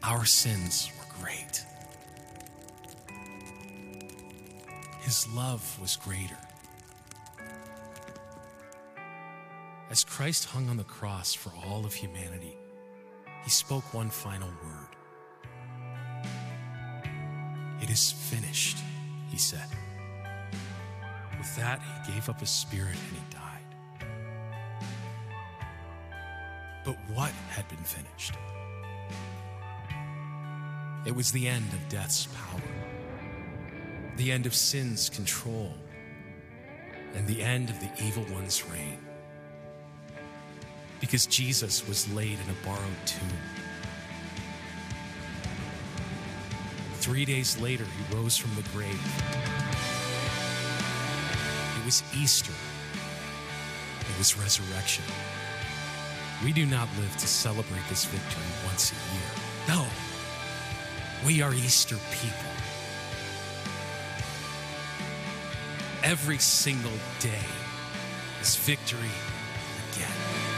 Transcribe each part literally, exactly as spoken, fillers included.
our sins were great. His love was greater. As Christ hung on the cross for all of humanity, he spoke one final word. It is finished, he said. With that, he gave up his spirit and he died. But what had been finished? It was the end of death's power, the end of sin's control, and the end of the evil one's reign. Because Jesus was laid in a borrowed tomb. Three days later, he rose from the grave. It was Easter. It was resurrection. We do not live to celebrate this victory once a year. No, we are Easter people. Every single day is victory again.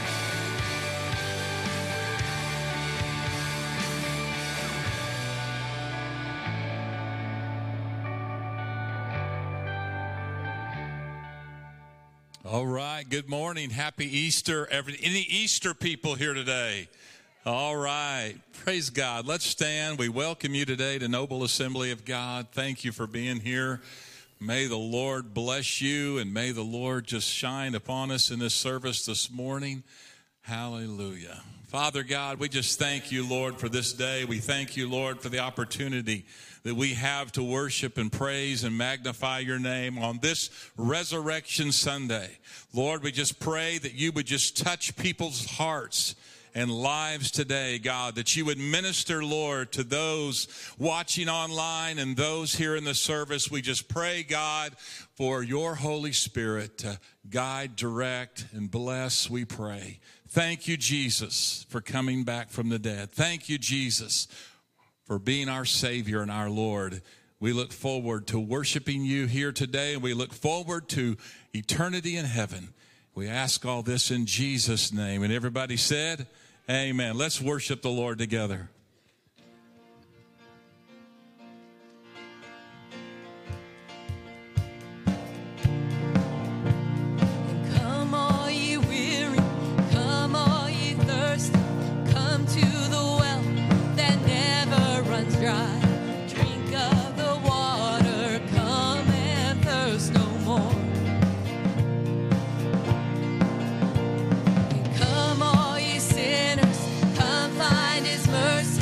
All right, good morning. Happy Easter. Every, any Easter people here today? All right, praise God. Let's stand. We welcome you today to Noble Assembly of God. Thank you for being here. May the Lord bless you, and may the Lord just shine upon us in this service this morning. Hallelujah. Father God, we just thank you, Lord, for this day. We thank you, Lord, for the opportunity that we have to worship and praise and magnify your name on this Resurrection Sunday. Lord, we just pray that you would just touch people's hearts and lives today, God, that you would minister, Lord, to those watching online and those here in the service. We just pray, God, for your Holy Spirit to guide, direct, and bless, we pray. Thank you, Jesus, for coming back from the dead. Thank you, Jesus, for being our Savior and our Lord. We look forward to worshiping you here today, and we look forward to eternity in heaven. We ask all this in Jesus' name. And everybody said, amen. Let's worship the Lord together. Come all ye weary, come all ye thirsty, come to the well that never runs dry. Drink of the water, come and thirst no more. Come all ye sinners, come find his mercy.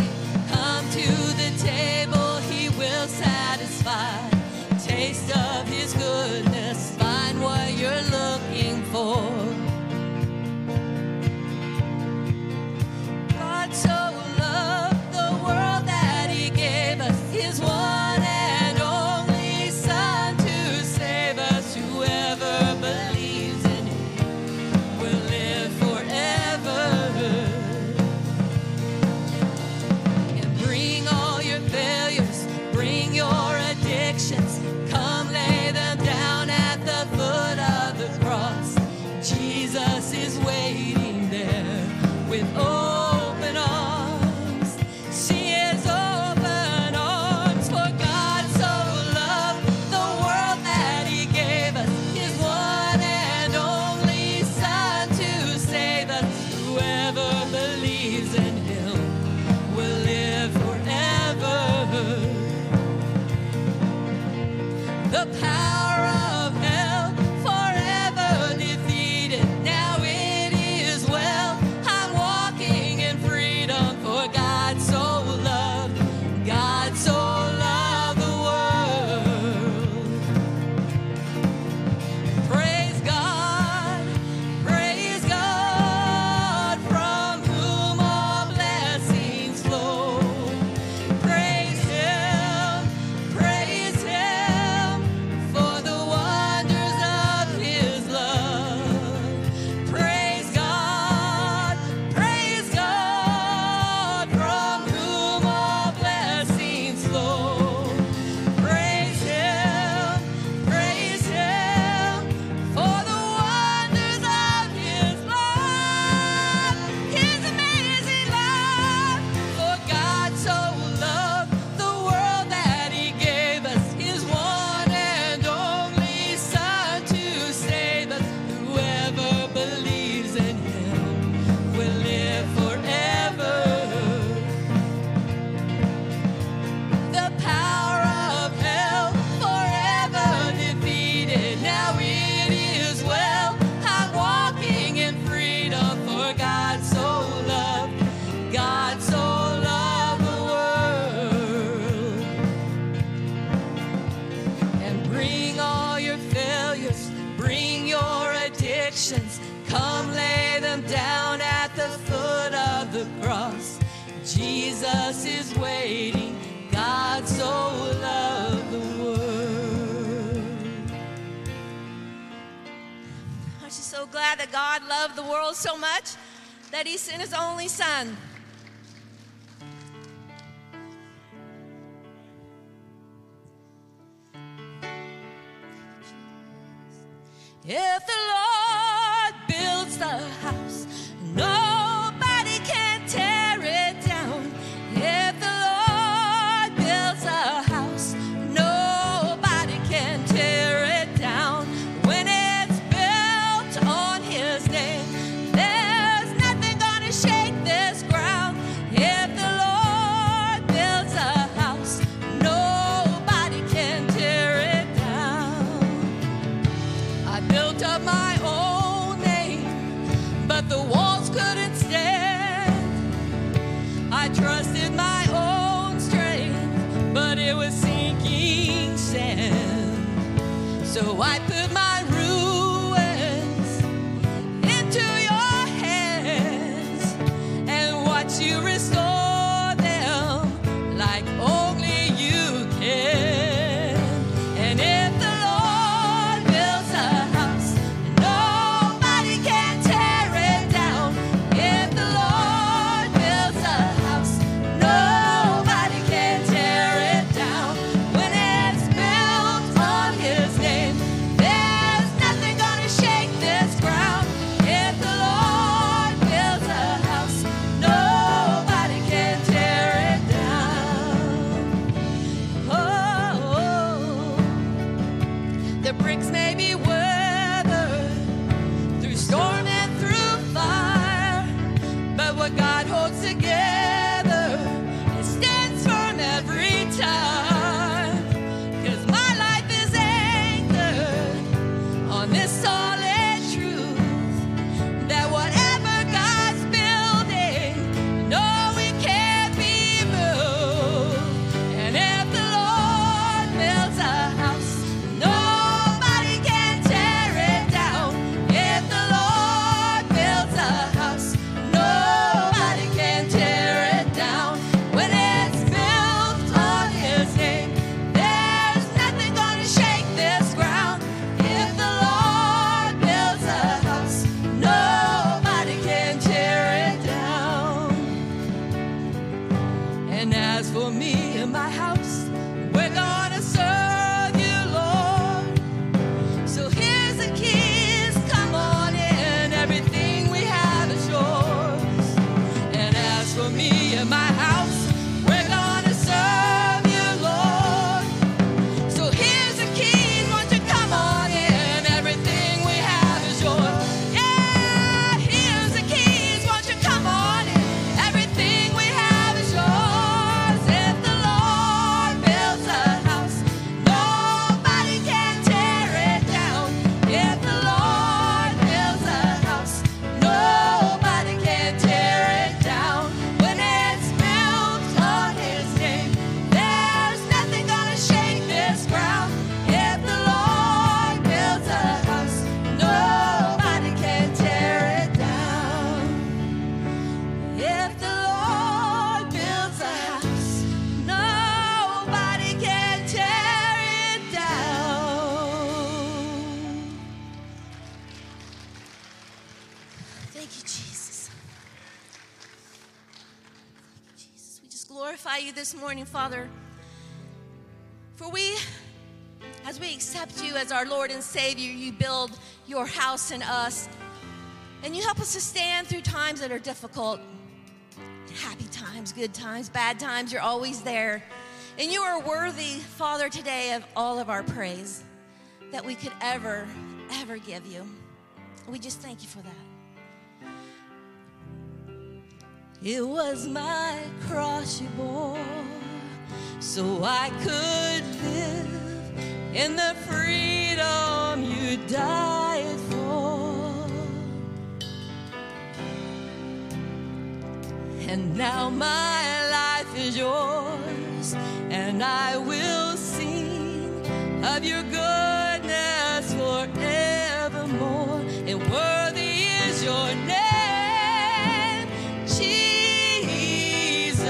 Jesus is waiting. God so loved the world. Aren't you so glad that God loved the world so much that he sent his only son? If the Lord builds the house, nobody can tear it down. If the Lord builds a house, nobody can tear it down. When it's built on his name, there's nothing gonna shake this ground. If the Lord builds a house, nobody can tear it down. I built up my own name, but the walls couldn't stand. I trusted my own strength, but it was sinking sand. So I put my ruins into your hands and watch you restore them like only you can. And if the Lord builds a house, nobody can tear it down. If the Lord builds a house, nobody can tear it down. When it's built on his name, there's nothing gonna shake this ground. If the Lord builds a house, nobody can tear it down. Oh, the bricks may be weathered through storm and through fire, but what God holds together, it stands firm every time. 'Cause my life is anchored on this solid truth, that whatever God's building, no, it can't be moved. And if the Lord builds a house, nobody can tear it down. If the Lord builds a house, nobody can tear it down. When it's built on his name, there's nothing gonna shake this ground. If the Lord builds a house, nobody can tear it down. And as for me and my house, we're gonna serve you, Lord. So here's the keys, come on in, everything we have is yours. And as for me and my house, we're gonna serve you, Lord. So here's the keys, won't you come on in, everything we have is yours. Yeah, here's the keys, won't you come on in, everything we have is yours. If the Lord builds a house, nobody can tear it down. If the Lord builds a house, nobody can tear it down. When it's built on his name, there's nothing gonna shake this ground. If the Lord builds a house, nobody can tear it down. If the Lord builds a house, nobody can tear it down. Thank you, Jesus. Thank you, Jesus. We just glorify you this morning, Father. For we, as we accept you as our Lord and Savior, you build your house in us. And you help us to stand through times that are difficult. Happy times, good times, bad times, you're always there. And you are worthy, Father, today of all of our praise that we could ever, ever give you. We just thank you for that. It was my cross you bore, so I could live in the freedom you died for. And now my life is yours, and I will sing of your goodness forevermore. And worthy is your name, Jesus.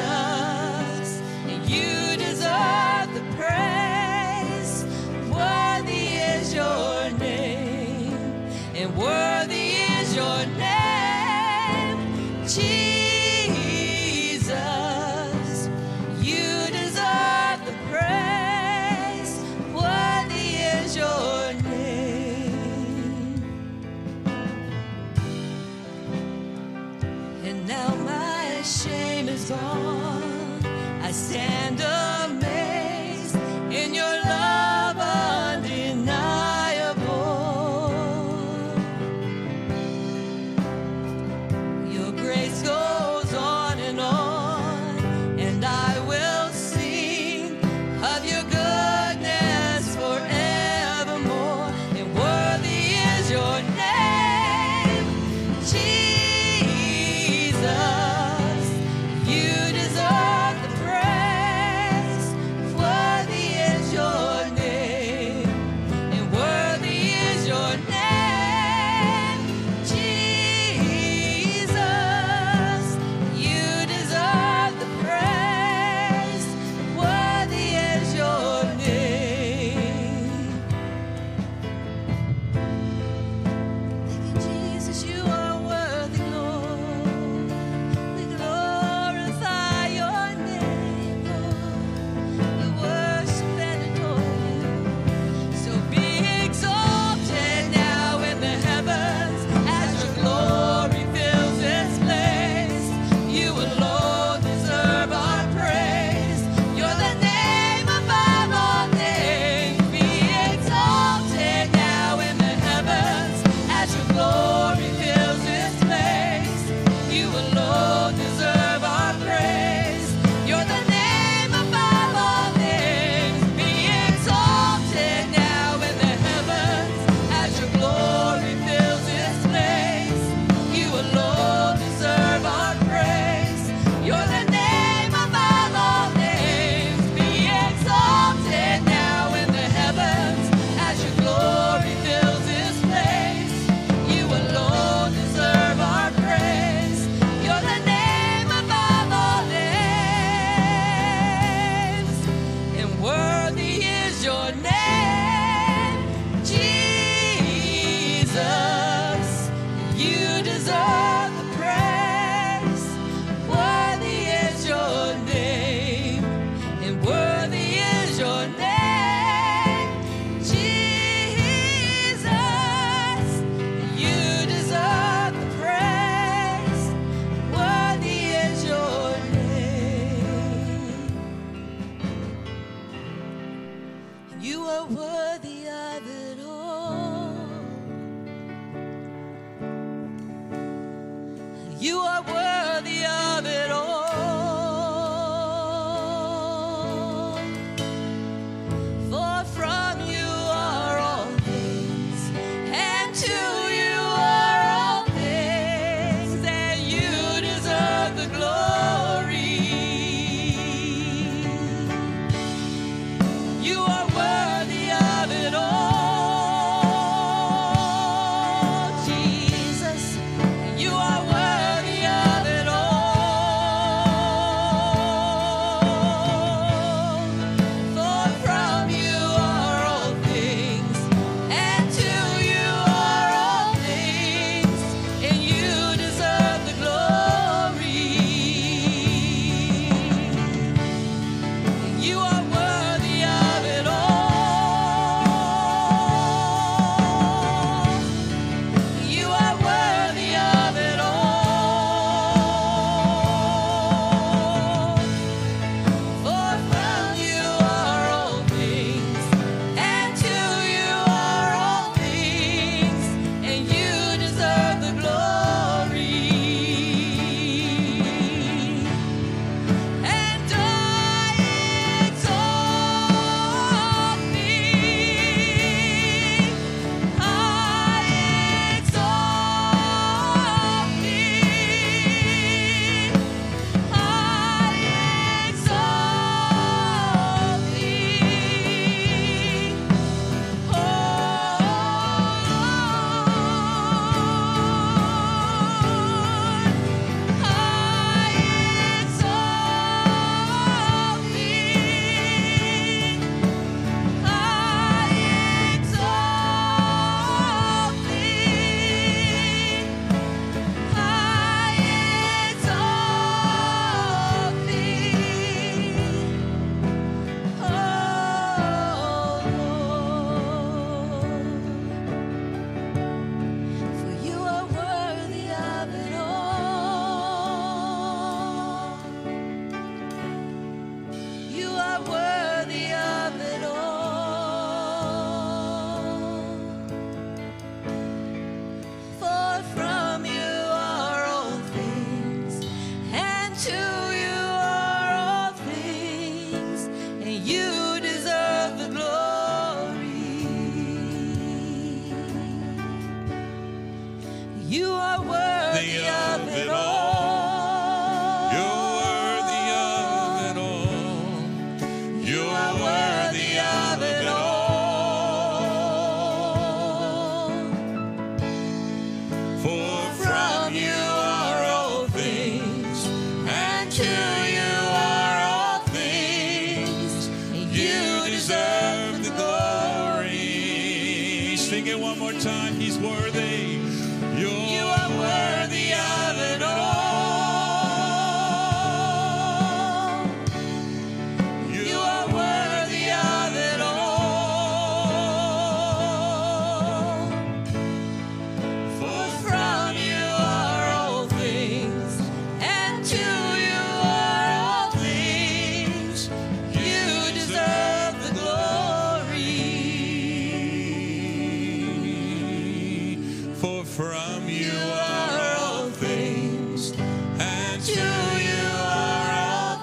on. I stand amazed in your love undeniable. Your grace goes on and on, and I will sing of your goodness forevermore. And worthy is your name, Jesus. You deserve the praise.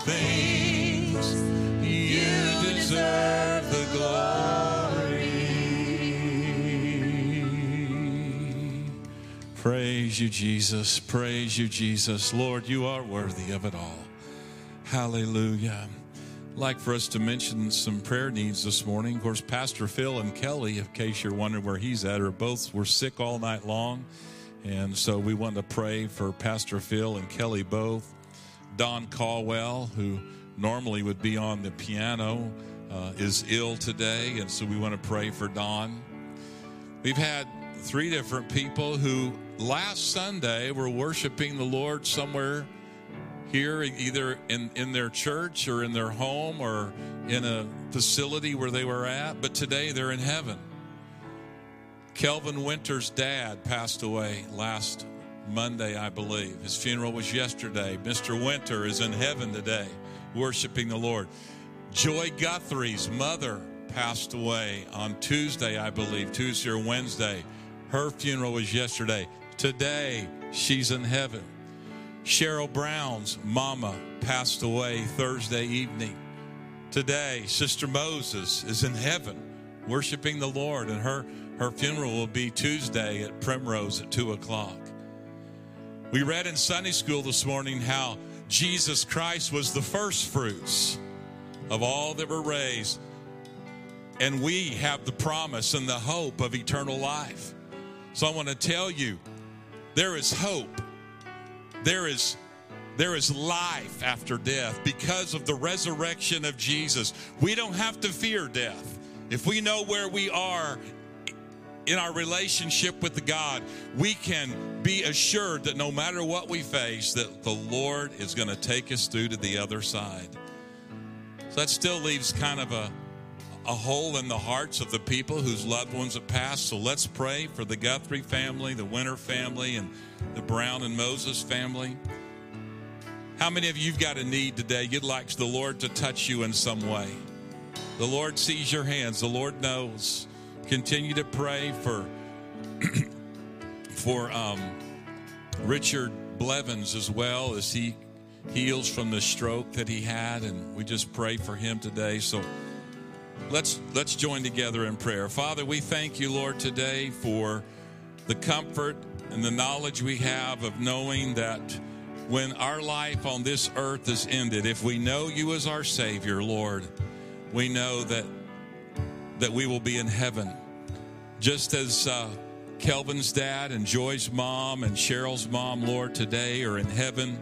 things. You deserve the glory. Praise you, Jesus. Praise you, Jesus. Lord, you are worthy of it all. Hallelujah. I'd like for us to mention some prayer needs this morning. Of course, Pastor Phil and Kelly, in case you're wondering where he's at, are both were sick all night long. And so we want to pray for Pastor Phil and Kelly both. Don Caldwell, who normally would be on the piano, uh, is ill today. And so we want to pray for Don. We've had three different people who last Sunday were worshiping the Lord somewhere here, either in, in their church or in their home or in a facility where they were at, but today they're in heaven. Kelvin Winter's dad passed away last Monday, I believe. His funeral was yesterday. Mister Winter is in heaven today, worshiping the Lord. Joy Guthrie's mother passed away on Tuesday, I believe, Tuesday or Wednesday. Her funeral was yesterday. Today, she's in heaven. Cheryl Brown's mama passed away Thursday evening. Today, Sister Moses is in heaven worshiping the Lord, and her, her funeral will be Tuesday at Primrose at two o'clock. We read in Sunday school this morning how Jesus Christ was the first fruits of all that were raised, and we have the promise and the hope of eternal life. So I want to tell you, there is hope. There is, there is life after death because of the resurrection of Jesus. We don't have to fear death. If we know where we are in our relationship with the God, we can be assured that no matter what we face, that the Lord is going to take us through to the other side. So that still leaves kind of a, a hole in the hearts of the people whose loved ones have passed. So let's pray for the Guthrie family, the Winter family, and the Brown and Moses family. How many of you have got a need today? You'd like the Lord to touch you in some way. The Lord sees your hands. The Lord knows. Continue to pray for for um, Richard Blevins as well as he heals from the stroke that he had, and we just pray for him today. So let's let's join together in prayer. Father, we thank you, Lord, today for the comfort and the knowledge we have of knowing that when our life on this earth is ended, if we know you as our Savior, Lord, we know that that we will be in heaven. Just as uh, Kelvin's dad and Joy's mom and Cheryl's mom, Lord, today are in heaven,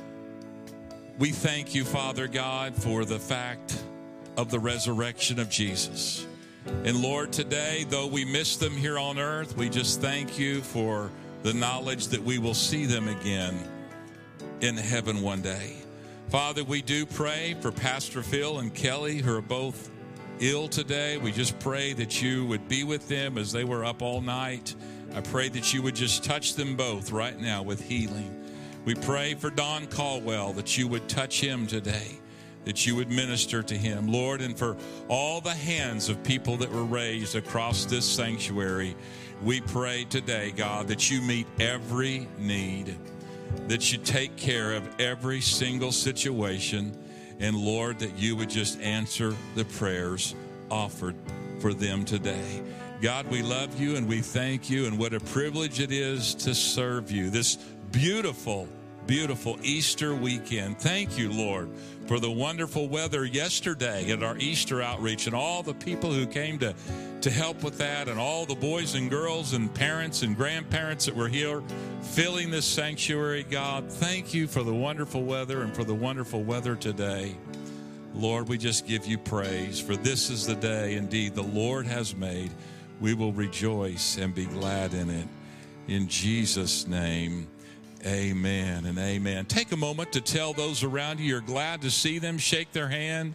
we thank you, Father God, for the fact of the resurrection of Jesus. And Lord, today, though we miss them here on earth, we just thank you for the knowledge that we will see them again in heaven one day. Father, we do pray for Pastor Phil and Kelly, who are both ill today. We just pray that you would be with them as they were up all night. I pray that you would just touch them both right now with healing. We pray for Don Caldwell, that you would touch him today, that you would minister to him, Lord, and for all the hands of people that were raised across this sanctuary, we pray today, God, that you meet every need, that you take care of every single situation, and Lord, that you would just answer the prayers offered for them today. God, we love you and we thank you, and what a privilege it is to serve you this beautiful, beautiful Easter weekend. Thank you, Lord, for the wonderful weather yesterday at our Easter outreach and all the people who came to, to help with that, and all the boys and girls and parents and grandparents that were here filling this sanctuary. God, thank you for the wonderful weather and for the wonderful weather today. Lord, we just give you praise, for this is the day indeed the Lord has made. We will rejoice and be glad in it. In Jesus' name, amen and amen. Take a moment to tell those around you you're glad to see them. Shake their hand.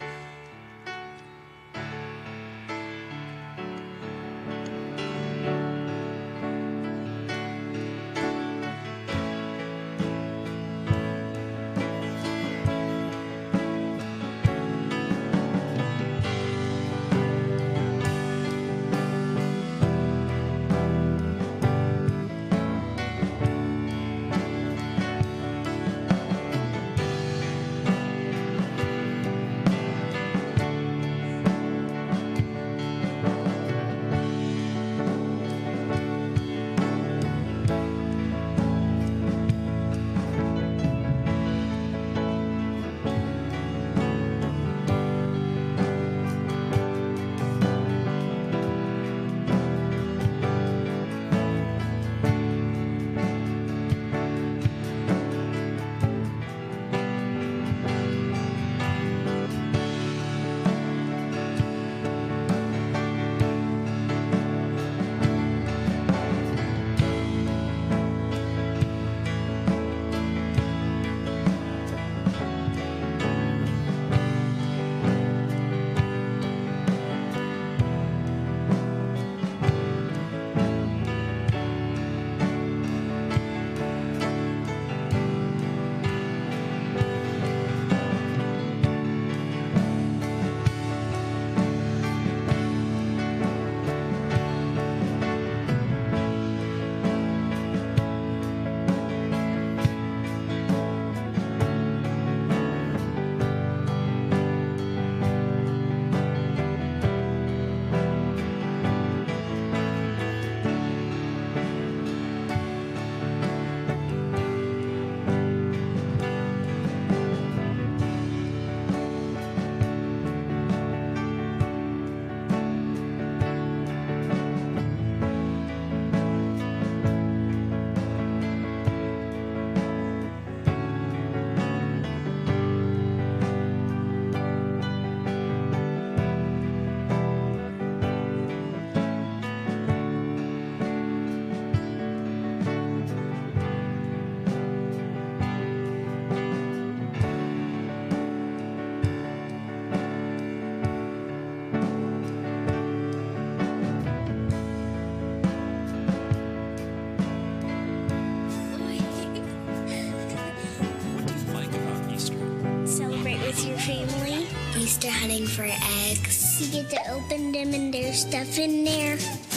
with your family. Easter hunting for eggs. You get to open them and there's stuff in there.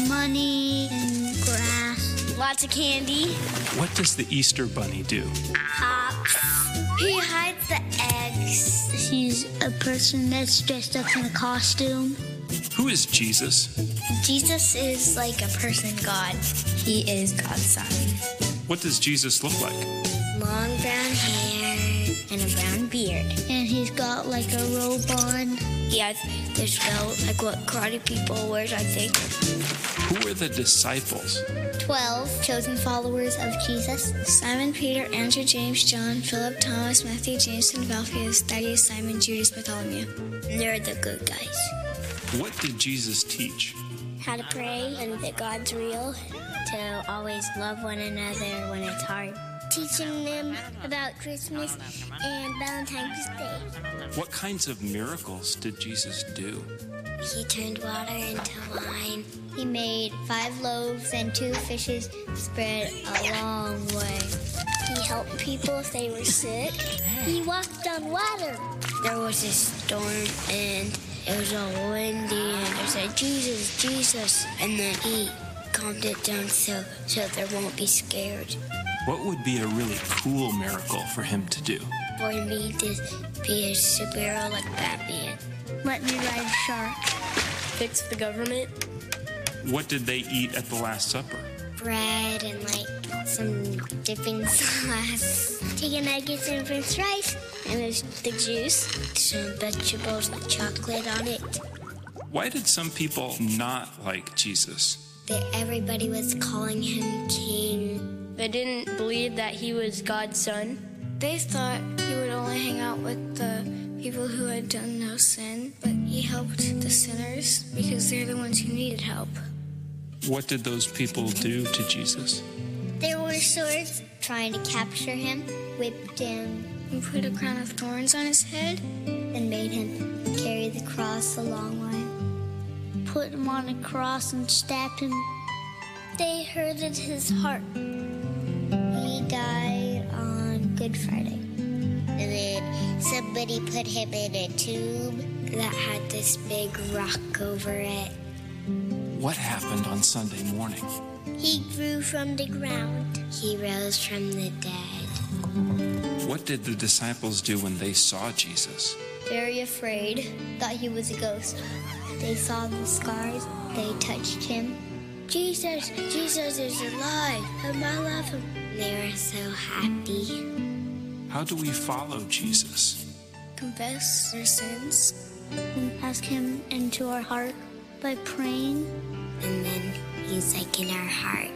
Money and grass. Lots of candy. What does the Easter Bunny do? Pops. He hides the eggs. He's a person that's dressed up in a costume. Who is Jesus? Jesus is like a person God. He is God's son. What does Jesus look like? Long brown hair and a brown beard. And he's got like a robe on. He has this belt, like what karate people wear, I think. Who are the disciples? Twelve chosen followers of Jesus. Simon, Peter, Andrew, James, John, Philip, Thomas, Matthew, James, and Alphaeus, Thaddeus, Simon, Judas, Bartholomew. They're the good guys. What did Jesus teach? How to pray and that God's real. To always love one another when it's hard. Teaching them about Christmas and Valentine's Day. What kinds of miracles did Jesus do? He turned water into wine. He made five loaves and two fishes spread a long way. He helped people if they were sick. He walked on water. There was a storm and it was all windy and they said, Jesus, Jesus. And then he calmed it down so, so they won't be scared. What would be a really cool miracle for him to do? For me to be a superhero like Batman. Let me ride a shark. Fix the government. What did they eat at the Last Supper? Bread and like some dipping sauce. Chicken nuggets and french fries. And there's the juice. Some vegetables with chocolate on it. Why did some people not like Jesus? That everybody was calling him king. They didn't believe that he was God's son. They thought he would only hang out with the people who had done no sin, but he helped the sinners because they're the ones who needed help. What did those people do to Jesus? There were swords trying to capture him, whipped him, and put a crown of thorns on his head, and made him carry the cross a long way. Put him on a cross and stabbed him. They hurted his heart. He died on Good Friday. And then somebody put him in a tomb that had this big rock over it. What happened on Sunday morning? He grew from the ground. He rose from the dead. What did the disciples do when they saw Jesus? Very afraid, thought he was a ghost. They saw the scars. They touched him. Jesus, Jesus is alive, and I love him. They were so happy. How do we follow Jesus? Confess our sins and ask him into our heart by praying. And then he's like in our heart.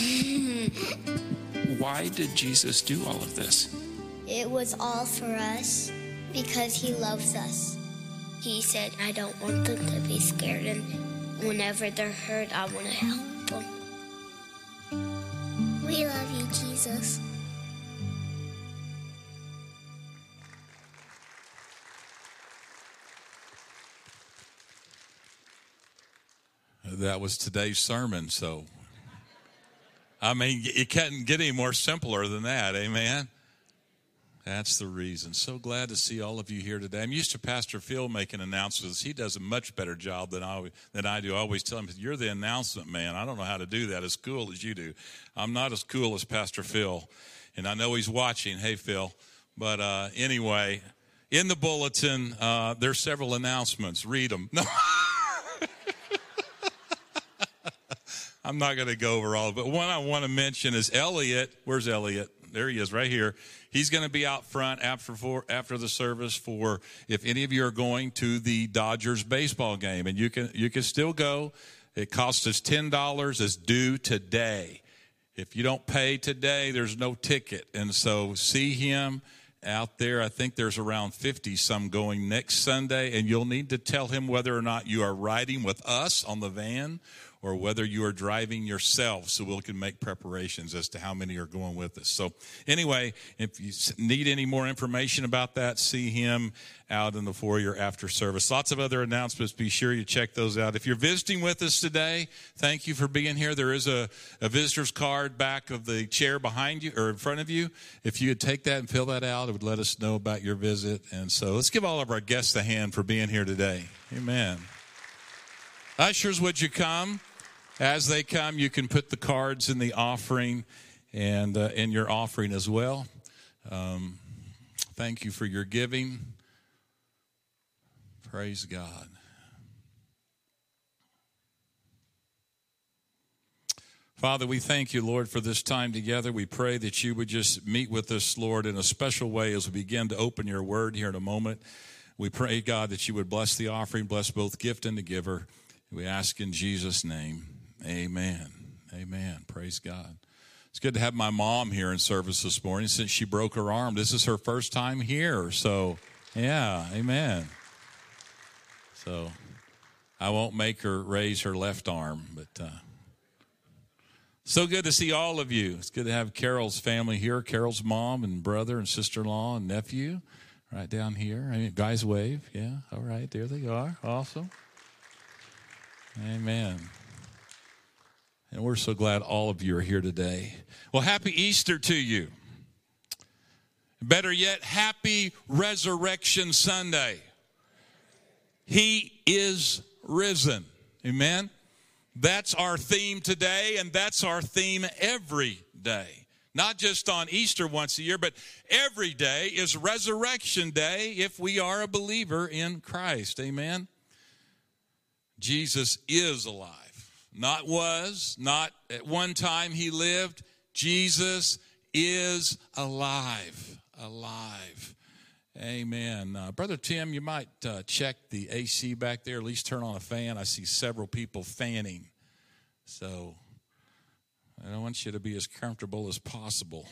Why did Jesus do all of this? It was all for us because he loves us. He said, I don't want them to be scared, and whenever they're hurt, I want to help them. We love you, Jesus. That was today's sermon, so I mean, it can't get any more simpler than that, amen? That's the reason. So glad to see all of you here today. I'm used to Pastor Phil making announcements. He does a much better job than I, than I do. I always tell him, you're the announcement man. I don't know how to do that as cool as you do. I'm not as cool as Pastor Phil, and I know he's watching. Hey, Phil. But uh, anyway, in the bulletin, uh, there's several announcements. Read them. No. I'm not going to go over all of it. But one I want to mention is Elliot. Where's Elliot? There he is right here. He's going to be out front after for, after the service for if any of you are going to the Dodgers baseball game. And you can you can still go. It costs us ten dollars. It's due today. If you don't pay today, there's no ticket. And so see him out there. I think there's around fifty some going next Sunday. And you'll need to tell him whether or not you are riding with us on the van or whether you are driving yourself, so we can make preparations as to how many are going with us. So anyway, if you need any more information about that, see him out in the foyer after service. Lots of other announcements. Be sure you check those out. If you're visiting with us today, thank you for being here. There is a, a visitor's card back of the chair behind you or in front of you. If you would take that and fill that out, it would let us know about your visit. And so let's give all of our guests a hand for being here today. Amen. Ushers, would you come? As they come, you can put the cards in the offering and uh, in your offering as well. Um, thank you for your giving. Praise God. Father, we thank you, Lord, for this time together. We pray that you would just meet with us, Lord, in a special way as we begin to open your word here in a moment. We pray, God, that you would bless the offering, bless both gift and the giver. We ask in Jesus' name, amen. Amen. Praise God. It's good to have my mom here in service this morning since she broke her arm. This is her first time here. So, yeah, amen. So, I won't make her raise her left arm, but uh, so good to see all of you. It's good to have Carol's family here, Carol's mom and brother and sister-in-law and nephew right down here. I mean, guys wave. Yeah, all right, there they are. Awesome. Amen. And we're so glad all of you are here today. Well, happy Easter to you. Better yet, happy Resurrection Sunday. He is risen. Amen. That's our theme today, and that's our theme every day. Not just on Easter once a year, but every day is Resurrection Day if we are a believer in Christ. Amen. Jesus is alive. Not was, not at one time he lived. Jesus is alive. Alive. Amen. Uh, Brother Tim, you might uh, check the A C back there, at least turn on a fan. I see several people fanning. So I want you to be as comfortable as possible.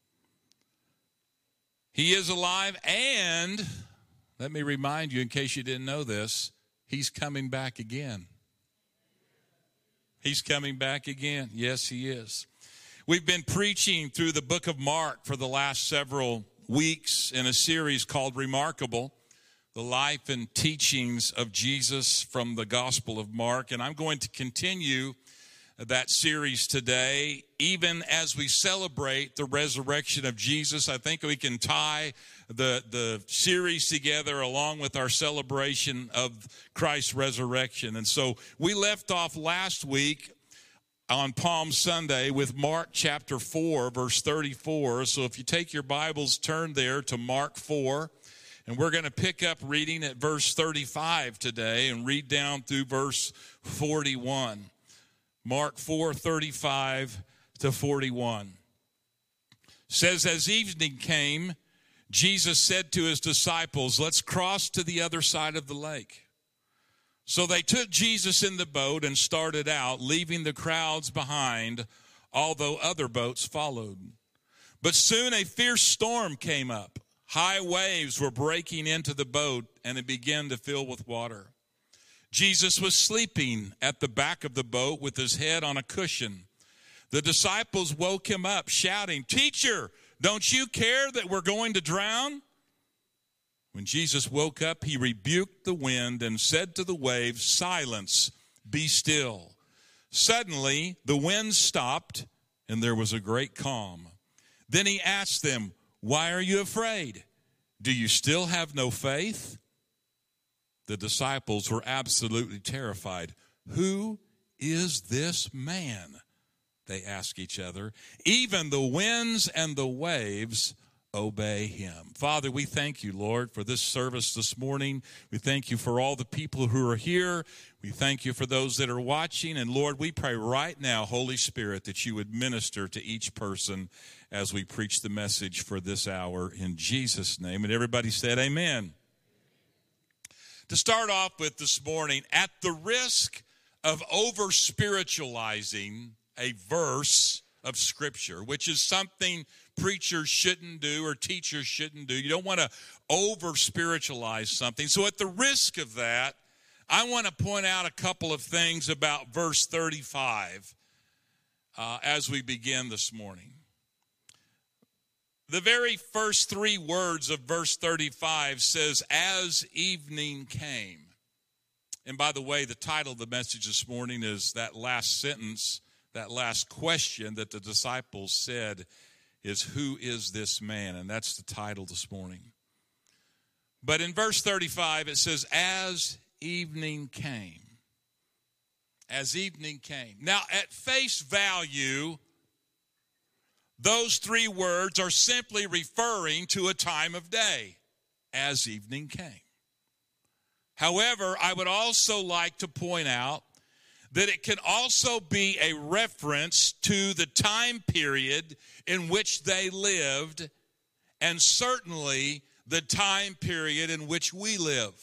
He is alive, and let me remind you, in case you didn't know this, he's coming back again. He's coming back again. Yes, he is. We've been preaching through the book of Mark for the last several weeks in a series called Remarkable, the life and teachings of Jesus from the Gospel of Mark. And I'm going to continue that series today, even as we celebrate the resurrection of Jesus. I think we can tie the, the series together along with our celebration of Christ's resurrection. And so we left off last week on Palm Sunday with Mark chapter four, verse thirty-four. So if you take your Bibles, turn there to Mark four. And we're going to pick up reading at verse thirty-five today and read down through verse forty-one. Mark four, thirty-five to forty-one. Says, as evening came, Jesus said to his disciples, let's cross to the other side of the lake. So they took Jesus in the boat and started out, leaving the crowds behind, although other boats followed. But soon a fierce storm came up. High waves were breaking into the boat, and it began to fill with water. Jesus was sleeping at the back of the boat with his head on a cushion. The disciples woke him up, shouting, Teacher, don't you care that we're going to drown? When Jesus woke up, he rebuked the wind and said to the waves, Silence, be still. Suddenly, the wind stopped, and there was a great calm. Then he asked them, Why are you afraid? Do you still have no faith? The disciples were absolutely terrified. Who is this man? They asked each other. Even the winds and the waves obey him. Father, we thank you, Lord, for this service this morning. We thank you for all the people who are here. We thank you for those that are watching. And Lord, we pray right now, Holy Spirit, that you would minister to each person as we preach the message for this hour in Jesus' name. And everybody said amen. To start off with this morning, at the risk of over-spiritualizing a verse of Scripture, which is something preachers shouldn't do or teachers shouldn't do. You don't want to over-spiritualize something. So at the risk of that, I want to point out a couple of things about verse thirty-five uh, as we begin this morning. The very first three words of verse thirty-five says, as evening came. And by the way, the title of the message this morning is that last sentence, that last question that the disciples said is, who is this man? And that's the title this morning. But in verse thirty-five, it says, as evening came. As evening came. Now, at face value, those three words are simply referring to a time of day, as evening came. However, I would also like to point out that it can also be a reference to the time period in which they lived, and certainly the time period in which we live.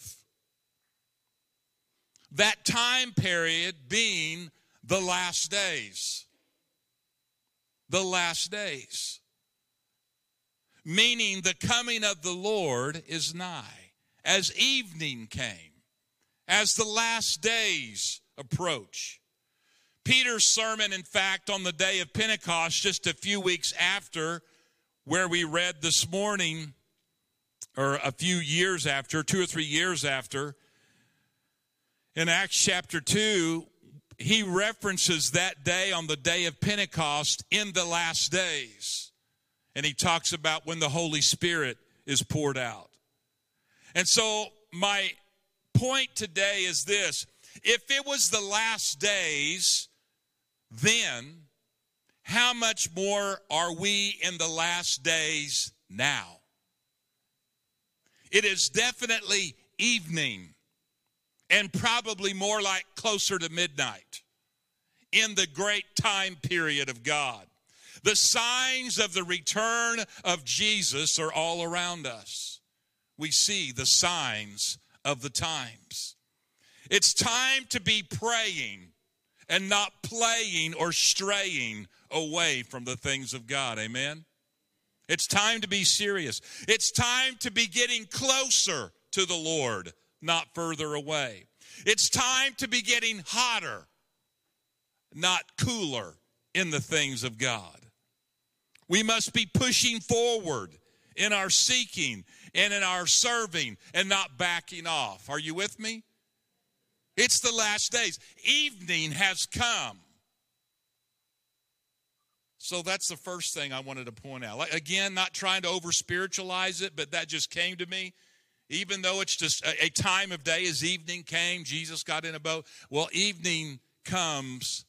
That time period being the last days. The last days. Meaning the coming of the Lord is nigh. As evening came, as the last days approach. Peter's sermon, in fact, on the day of Pentecost, just a few weeks after, where we read this morning, or a few years after, two or three years after, in Acts chapter two, he references that day on the day of Pentecost in the last days. And he talks about when the Holy Spirit is poured out. And so my point today is this. If it was the last days then, how much more are we in the last days now? It is definitely evening, and probably more like closer to midnight in the great time period of God. The signs of the return of Jesus are all around us. We see the signs of the times. It's time to be praying and not playing or straying away from the things of God. Amen? It's time to be serious. It's time to be getting closer to the Lord, not further away. It's time to be getting hotter, not cooler in the things of God. We must be pushing forward in our seeking and in our serving and not backing off. Are you with me? It's the last days. Evening has come. So that's the first thing I wanted to point out. Like, again, not trying to over-spiritualize it, but that just came to me. Even though it's just a, a time of day, as evening came, Jesus got in a boat. Well, evening comes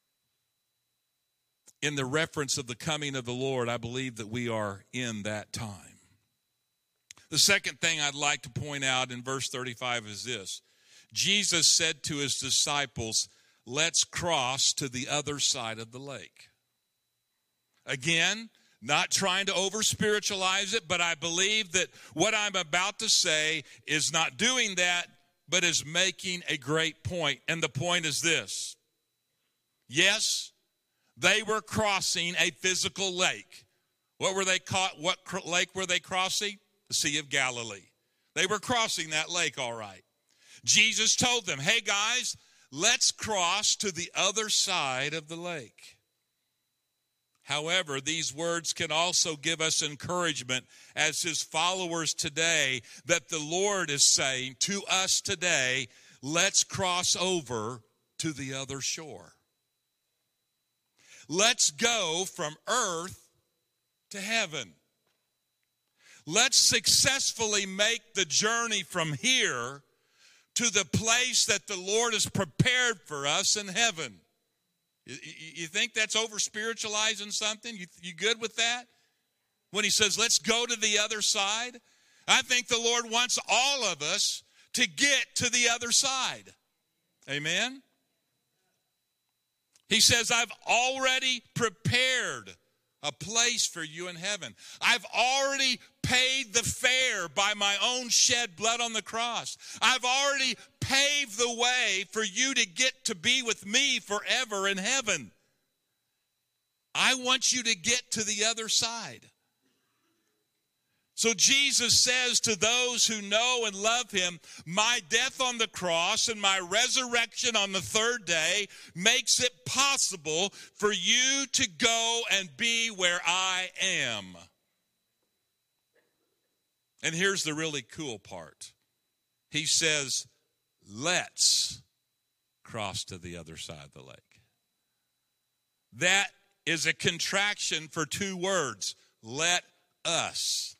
in the reference of the coming of the Lord. I believe that we are in that time. The second thing I'd like to point out in verse thirty-five is this. Jesus said to his disciples, let's cross to the other side of the lake. Again, not trying to over-spiritualize it, but I believe that what I'm about to say is not doing that, but is making a great point. And the point is this. Yes, they were crossing a physical lake. What were they caught? What lake were they crossing? The Sea of Galilee. They were crossing that lake, all right. Jesus told them, hey guys, let's cross to the other side of the lake. However, these words can also give us encouragement as his followers today that the Lord is saying to us today, let's cross over to the other shore. Let's go from earth to heaven. Let's successfully make the journey from here to the place that the Lord has prepared for us in heaven. You think that's over-spiritualizing something? You, you good with that? When he says, let's go to the other side? I think the Lord wants all of us to get to the other side. Amen? He says, I've already prepared a place for you in heaven. I've already paid the fare by my own shed blood on the cross. I've already paved the way for you to get to be with me forever in heaven. I want you to get to the other side. So Jesus says to those who know and love him, my death on the cross and my resurrection on the third day makes it possible for you to go and be where I am. And here's the really cool part. He says, let's cross to the other side of the lake. That is a contraction for two words. Let us.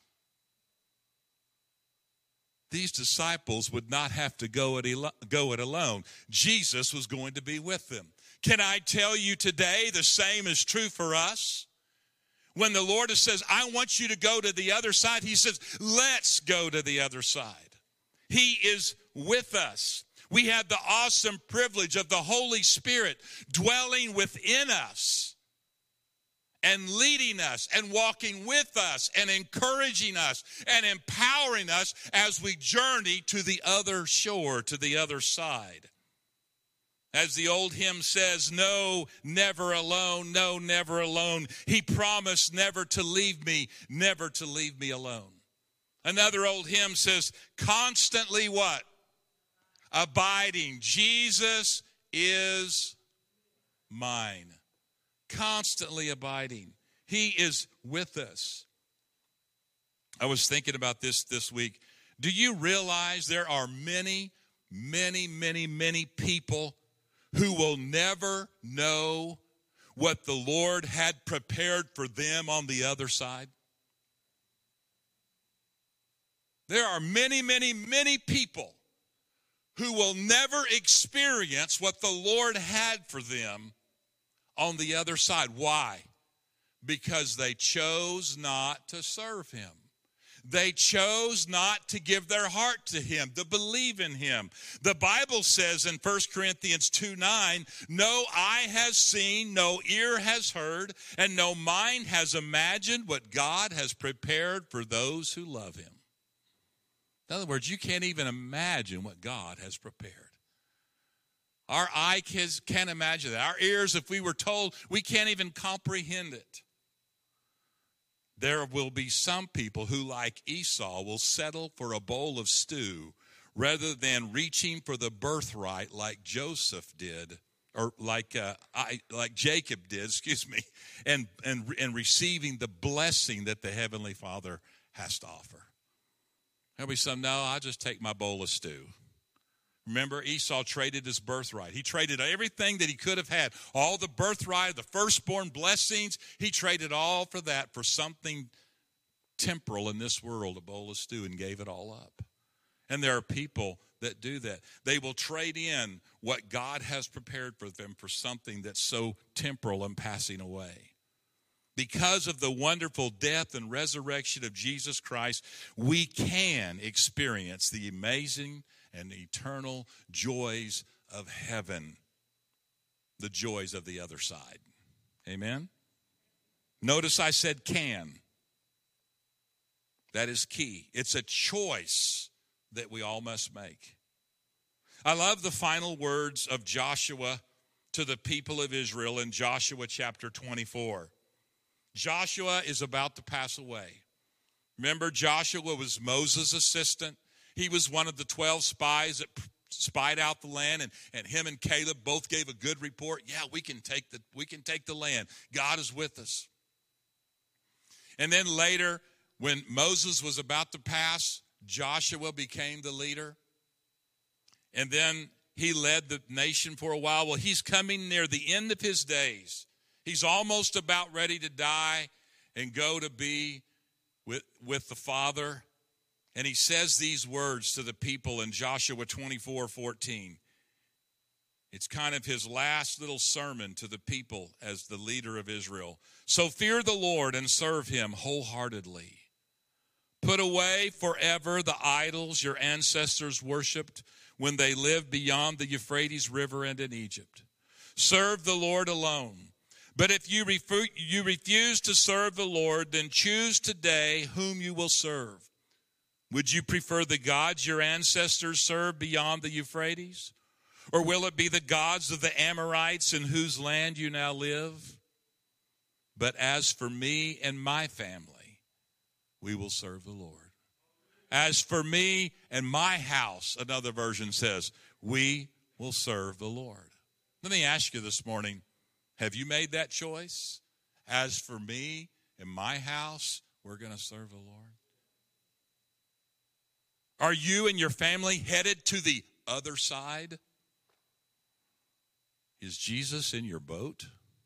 These disciples would not have to go it, go it alone. Jesus was going to be with them. Can I tell you today the same is true for us? When the Lord says, I want you to go to the other side, he says, let's go to the other side. He is with us. We have the awesome privilege of the Holy Spirit dwelling within us and leading us and walking with us and encouraging us and empowering us as we journey to the other shore, to the other side. As the old hymn says, no, never alone, no, never alone. He promised never to leave me, never to leave me alone. Another old hymn says, constantly what? Abiding. Jesus is mine. Constantly abiding. He is with us. I was thinking about this this week. Do you realize there are many, many, many, many people who will never know what the Lord had prepared for them on the other side? There are many, many, many people who will never experience what the Lord had for them on the other side. Why? Because they chose not to serve him. They chose not to give their heart to him, to believe in him. The Bible says in First Corinthians two nine, no eye has seen, no ear has heard, and no mind has imagined what God has prepared for those who love him. In other words, you can't even imagine what God has prepared. Our eye can't imagine that. Our ears, if we were told, we can't even comprehend it. There will be some people who, like Esau, will settle for a bowl of stew rather than reaching for the birthright like Joseph did, or like uh, I, like Jacob did, excuse me, and, and, and receiving the blessing that the Heavenly Father has to offer. There'll be some, no, I'll just take my bowl of stew. Remember, Esau traded his birthright. He traded everything that he could have had. All the birthright, the firstborn blessings, he traded all for that, for something temporal in this world, a bowl of stew, and gave it all up. And there are people that do that. They will trade in what God has prepared for them for something that's so temporal and passing away. Because of the wonderful death and resurrection of Jesus Christ, we can experience the amazing and eternal joys of heaven, the joys of the other side. Amen? Notice I said can. That is key. It's a choice that we all must make. I love the final words of Joshua to the people of Israel in Joshua chapter twenty-four. Joshua is about to pass away. Remember, Joshua was Moses' assistant. He was one of the twelve spies that spied out the land, and, and him and Caleb both gave a good report. Yeah, we can take the we can take the land. God is with us. And then later, when Moses was about to pass, Joshua became the leader. And then he led the nation for a while. Well, he's coming near the end of his days. He's almost about ready to die and go to be with, with the Father. And he says these words to the people in Joshua twenty-four fourteen. It's kind of his last little sermon to the people as the leader of Israel. So fear the Lord and serve him wholeheartedly. Put away forever the idols your ancestors worshipped when they lived beyond the Euphrates River and in Egypt. Serve the Lord alone. But if you refu- you refuse to serve the Lord, then choose today whom you will serve. Would you prefer the gods your ancestors served beyond the Euphrates? Or will it be the gods of the Amorites in whose land you now live? But as for me and my family, we will serve the Lord. As for me and my house, another version says, we will serve the Lord. Let me ask you this morning, have you made that choice? As for me and my house, we're going to serve the Lord. Are you and your family headed to the other side? Is Jesus in your boat?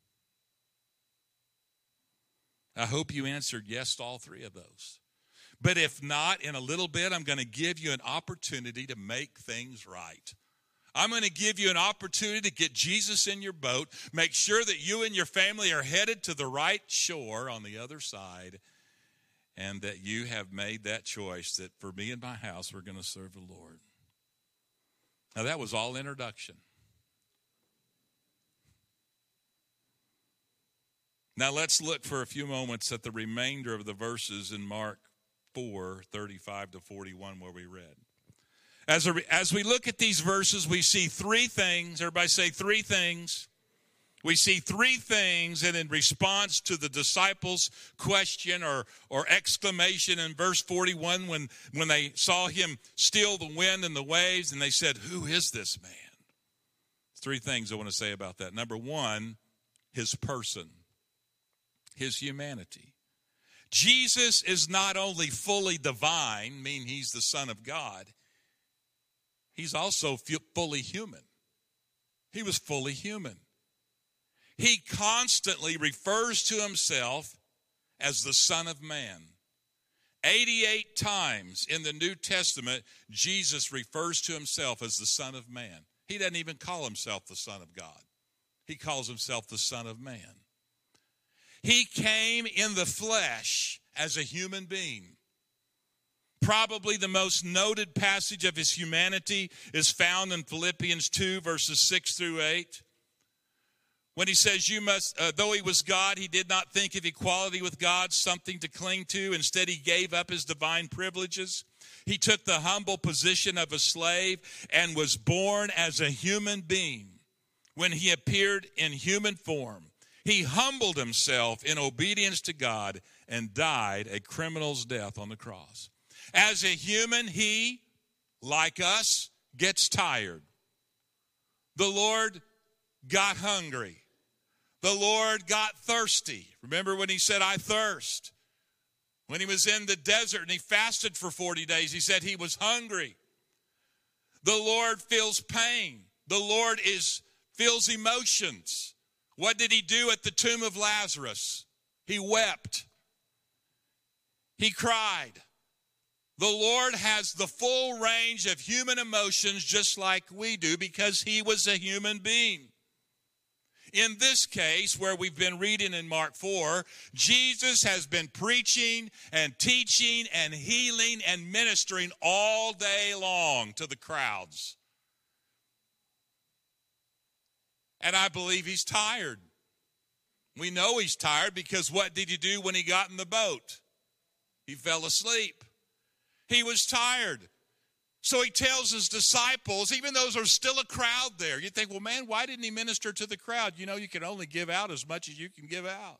I hope you answered yes to all three of those. But if not, in a little bit, I'm going to give you an opportunity to make things right. I'm going to give you an opportunity to get Jesus in your boat, make sure that you and your family are headed to the right shore on the other side, and that you have made that choice that for me and my house, we're going to serve the Lord. Now, that was all introduction. Now, let's look for a few moments at the remainder of the verses in Mark four, thirty-five to forty-one, where we read. As, a, as we look at these verses, we see three things. Everybody say three things. We see three things, and in response to the disciples' question or, or exclamation in verse forty-one, when, when they saw him still the wind and the waves, and they said, who is this man? Three things I want to say about that. Number one, his person, his humanity. Jesus is not only fully divine, meaning he's the Son of God, he's also fully human. He was fully human. He constantly refers to himself as the Son of Man. eighty-eight times in the New Testament, Jesus refers to himself as the Son of Man. He doesn't even call himself the Son of God. He calls himself the Son of Man. He came in the flesh as a human being. Probably the most noted passage of his humanity is found in Philippians two, verses six through eight. When he says, "You must, uh, though he was God, he did not think of equality with God something to cling to. Instead, he gave up his divine privileges. He took the humble position of a slave and was born as a human being. When he appeared in human form, he humbled himself in obedience to God and died a criminal's death on the cross. As a human, he, like us, gets tired. The Lord got hungry. The Lord got thirsty. Remember when he said, I thirst? When he was in the desert and he fasted for forty days, he said he was hungry. The Lord feels pain. The Lord is feels emotions. What did he do at the tomb of Lazarus? He wept. He cried. The Lord has the full range of human emotions just like we do because he was a human being. In this case, where we've been reading in Mark four, Jesus has been preaching and teaching and healing and ministering all day long to the crowds. And I believe he's tired. We know he's tired because what did he do when he got in the boat? He fell asleep. He was tired. So he tells his disciples, even though there's still a crowd there, you think, well, man, why didn't he minister to the crowd? You know, you can only give out as much as you can give out.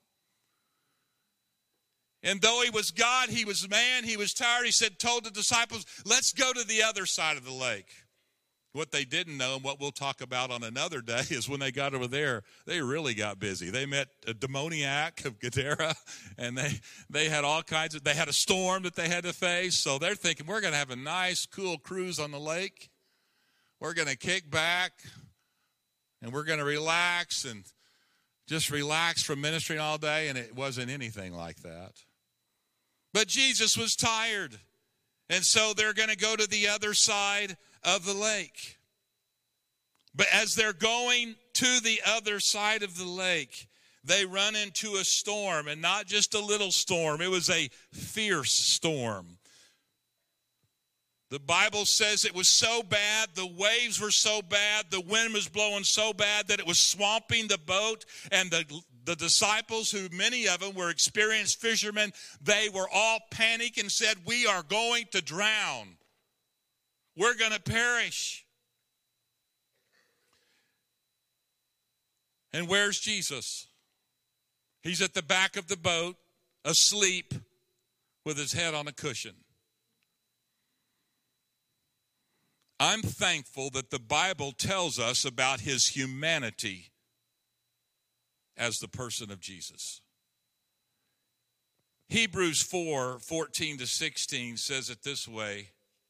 And though he was God, he was man, he was tired. He said, told the disciples, let's go to the other side of the lake. What they didn't know, and what we'll talk about on another day, is when they got over there, they really got busy. They met a demoniac of Gadara, and they they had all kinds of, they had a storm that they had to face. So they're thinking, we're going to have a nice, cool cruise on the lake. We're going to kick back, and we're going to relax, and just relax from ministering all day, and it wasn't anything like that. But Jesus was tired, and so they're going to go to the other side of the lake. But as they're going to the other side of the lake, they run into a storm, and not just a little storm. It was a fierce storm. The Bible says it was so bad, the waves were so bad, the wind was blowing so bad that it was swamping the boat, and the The disciples, who many of them were experienced fishermen, they were all panicked and said, we are going to drown. We're going to perish. And where's Jesus? He's at the back of the boat, asleep, with his head on a cushion. I'm thankful that the Bible tells us about his humanity as the person of Jesus. Hebrews four, fourteen to sixteen says it this way.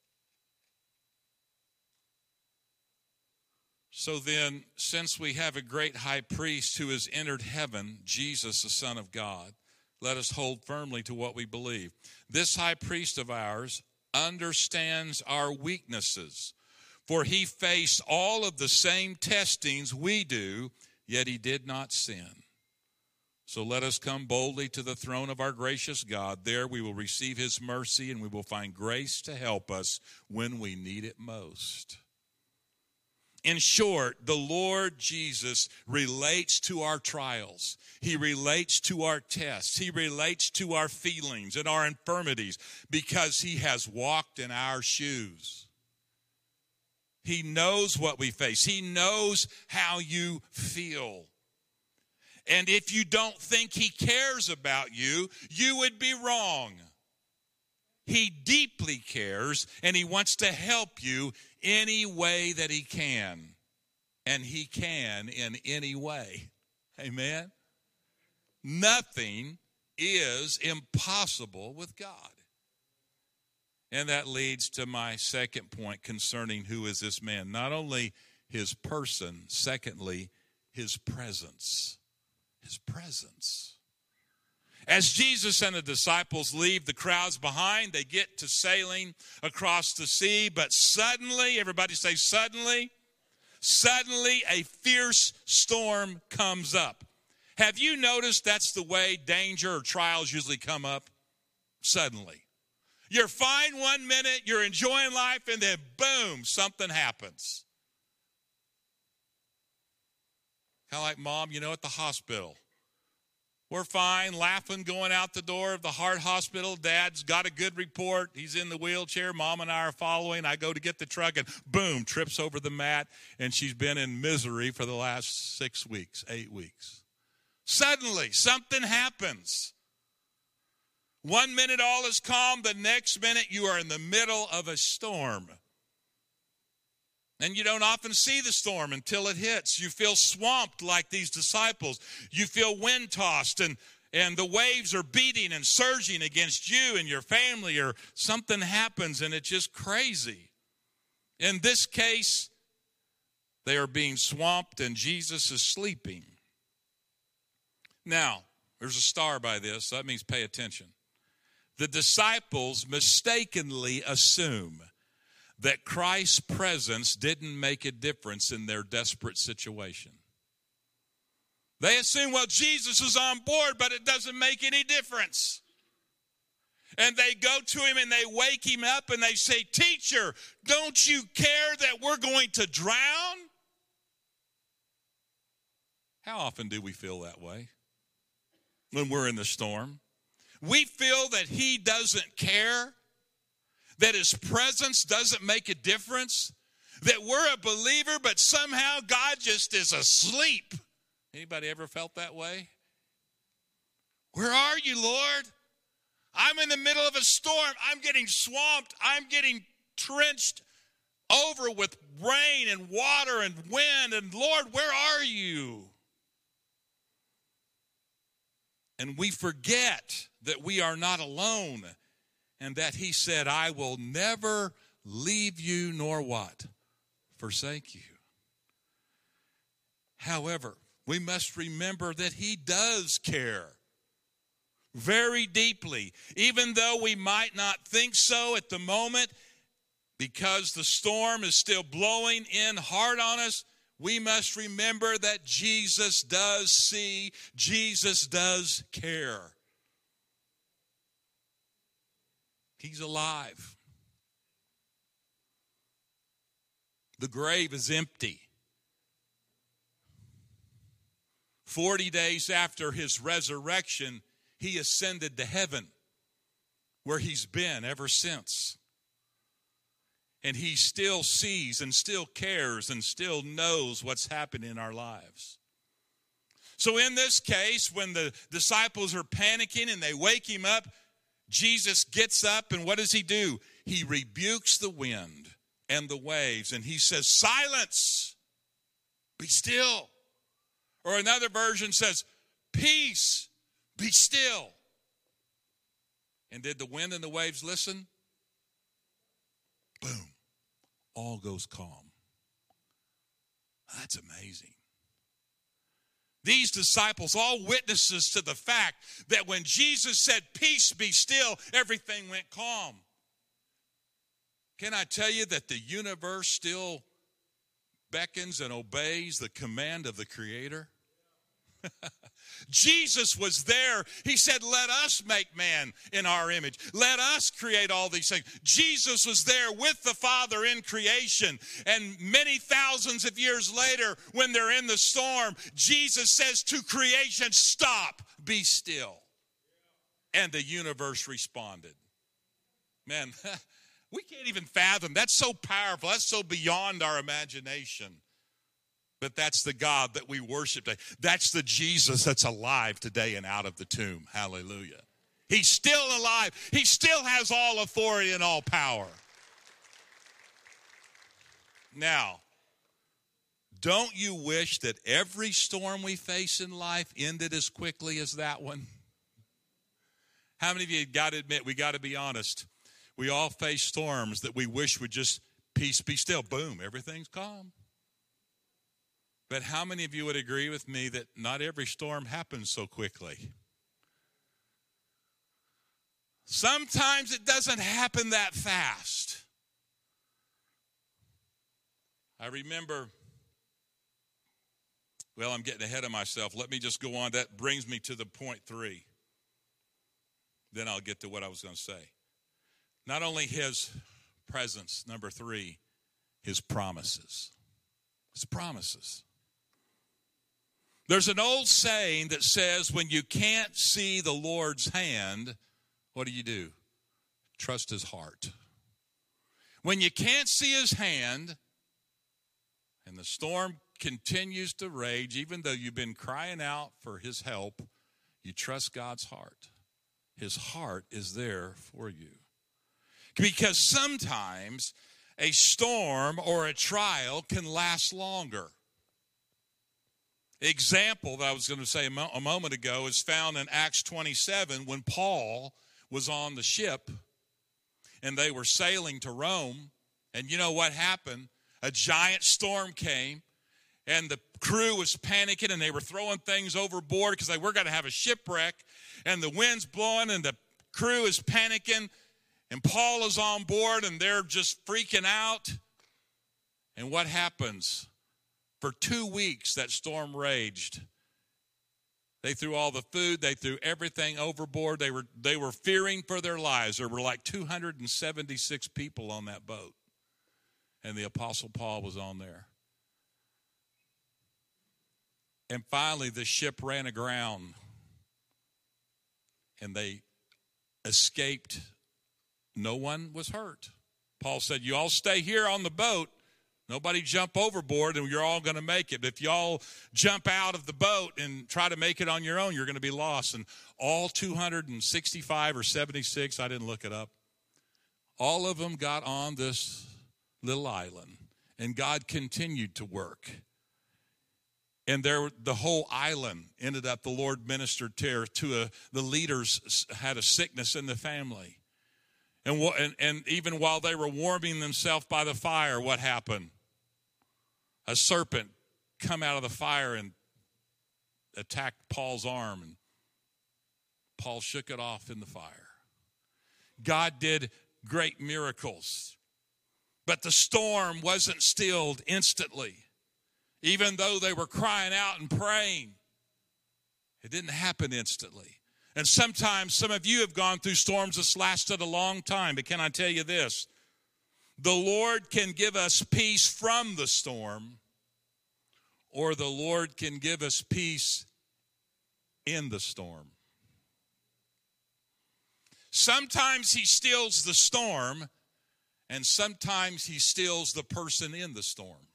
So then, since we have a great high priest who has entered heaven, Jesus, the Son of God, let us hold firmly to what we believe. This high priest of ours understands our weaknesses, for he faced all of the same testings we do, yet he did not sin. So let us come boldly to the throne of our gracious God. There we will receive his mercy, and we will find grace to help us when we need it most. In short, the Lord Jesus relates to our trials. He relates to our tests. He relates to our feelings and our infirmities because he has walked in our shoes. He knows what we face. He knows how you feel. And if you don't think he cares about you, you would be wrong. He deeply cares, and he wants to help you any way that he can. And he can in any way. Amen? Nothing is impossible with God. And that leads to my second point concerning who is this man. Not only his person, secondly, his presence. His presence. As Jesus and the disciples leave the crowds behind, they get to sailing across the sea, but suddenly, everybody say suddenly, suddenly a fierce storm comes up. Have you noticed that's the way danger or trials usually come up? Suddenly. You're fine one minute, you're enjoying life, and then boom, something happens. Kind of like mom, you know, at the hospital. We're fine, laughing, going out the door of the heart hospital. Dad's got a good report. He's in the wheelchair. Mom and I are following. I go to get the truck, and boom, trips over the mat, and she's been in misery for the last six weeks, eight weeks. Suddenly, something happens. One minute all is calm. The next minute you are in the middle of a storm. And you don't often see the storm until it hits. You feel swamped like these disciples. You feel wind-tossed, and, and the waves are beating and surging against you and your family, or something happens, and it's just crazy. In this case, they are being swamped, and Jesus is sleeping. Now, there's a star by this, so that means pay attention. The disciples mistakenly assume that Christ's presence didn't make a difference in their desperate situation. They assume, well, Jesus is on board, but it doesn't make any difference. And they go to him and they wake him up and they say, "Teacher, don't you care that we're going to drown?" How often do we feel that way when we're in the storm? We feel that he doesn't care, that his presence doesn't make a difference, that we're a believer, but somehow God just is asleep. Anybody ever felt that way? Where are you, Lord? I'm in the middle of a storm. I'm getting swamped. I'm getting trenched over with rain and water and wind. And Lord, where are you? And we forget that we are not alone, and that he said, "I will never leave you nor what? Forsake you." However, we must remember that he does care very deeply, even though we might not think so at the moment, because the storm is still blowing in hard on us. We must remember that Jesus does see, Jesus does care. He's alive. The grave is empty. Forty days after his resurrection, he ascended to heaven, where he's been ever since. And he still sees and still cares and still knows what's happening in our lives. So in this case, when the disciples are panicking and they wake him up, Jesus gets up, and what does he do? He rebukes the wind and the waves, and he says, silence, be still. Or another version says, peace, be still. And did the wind and the waves listen? Boom. All goes calm. That's amazing. These disciples, all witnesses to the fact that when Jesus said, peace, be still, everything went calm. Can I tell you that the universe still beckons and obeys the command of the Creator? Jesus was there. He said, let us make man in our image. Let us create all these things. Jesus was there with the Father in creation. And many thousands of years later, when they're in the storm, Jesus says to creation, stop, be still. And the universe responded. Man, we can't even fathom. That's so powerful. That's so beyond our imagination. But that's the God that we worship today. That's the Jesus that's alive today and out of the tomb. Hallelujah. He's still alive. He still has all authority and all power. Now, don't you wish that every storm we face in life ended as quickly as that one? How many of you got to admit, we got to be honest, we all face storms that we wish would just peace be still. Boom, everything's calm. But how many of you would agree with me that not every storm happens so quickly? Sometimes it doesn't happen that fast. I remember, well, I'm getting ahead of myself. Let me just go on. That brings me to the point three. Then I'll get to what I was going to say. Not only his presence, number three, his promises. His promises. There's an old saying that says when you can't see the Lord's hand, what do you do? Trust his heart. When you can't see his hand and the storm continues to rage, even though you've been crying out for his help, you trust God's heart. His heart is there for you. Because sometimes a storm or a trial can last longer. Example that I was going to say a, mo- a moment ago is found in Acts twenty-seven when Paul was on the ship and they were sailing to Rome. And you know what happened? A giant storm came and the crew was panicking and they were throwing things overboard because they were going to have a shipwreck. And the wind's blowing and the crew is panicking. And Paul is on board and they're just freaking out. And what happens? For two weeks, that storm raged. They threw all the food. They threw everything overboard. They were, they were fearing for their lives. There were like two hundred seventy-six people on that boat. And the Apostle Paul was on there. And finally, the ship ran aground. And they escaped. No one was hurt. Paul said, you all stay here on the boat. Nobody jump overboard and you're all going to make it. But if y'all jump out of the boat and try to make it on your own, you're going to be lost. And all two hundred sixty-five or seventy-six, I didn't look it up, all of them got on this little island. And God continued to work. And there, the whole island ended up, the Lord ministered to, to a, the leaders had a sickness in the family. And, and, and even while they were warming themselves by the fire, what happened? A serpent come out of the fire and attacked Paul's arm. And Paul shook it off in the fire. God did great miracles. But the storm wasn't stilled instantly. Even though they were crying out and praying, it didn't happen instantly. And sometimes some of you have gone through storms that's lasted a long time. But can I tell you this? The Lord can give us peace from the storm, or the Lord can give us peace in the storm. Sometimes he stills the storm, and sometimes he stills the person in the storm.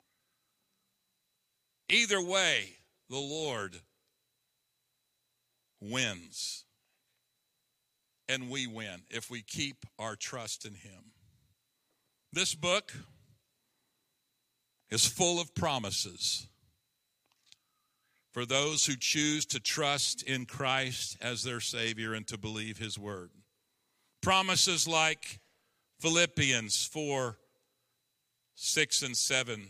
Either way, the Lord wins. and we win if we keep our trust in him. This book is full of promises for those who choose to trust in Christ as their Savior and to believe his word. Promises like Philippians four, six, and seven.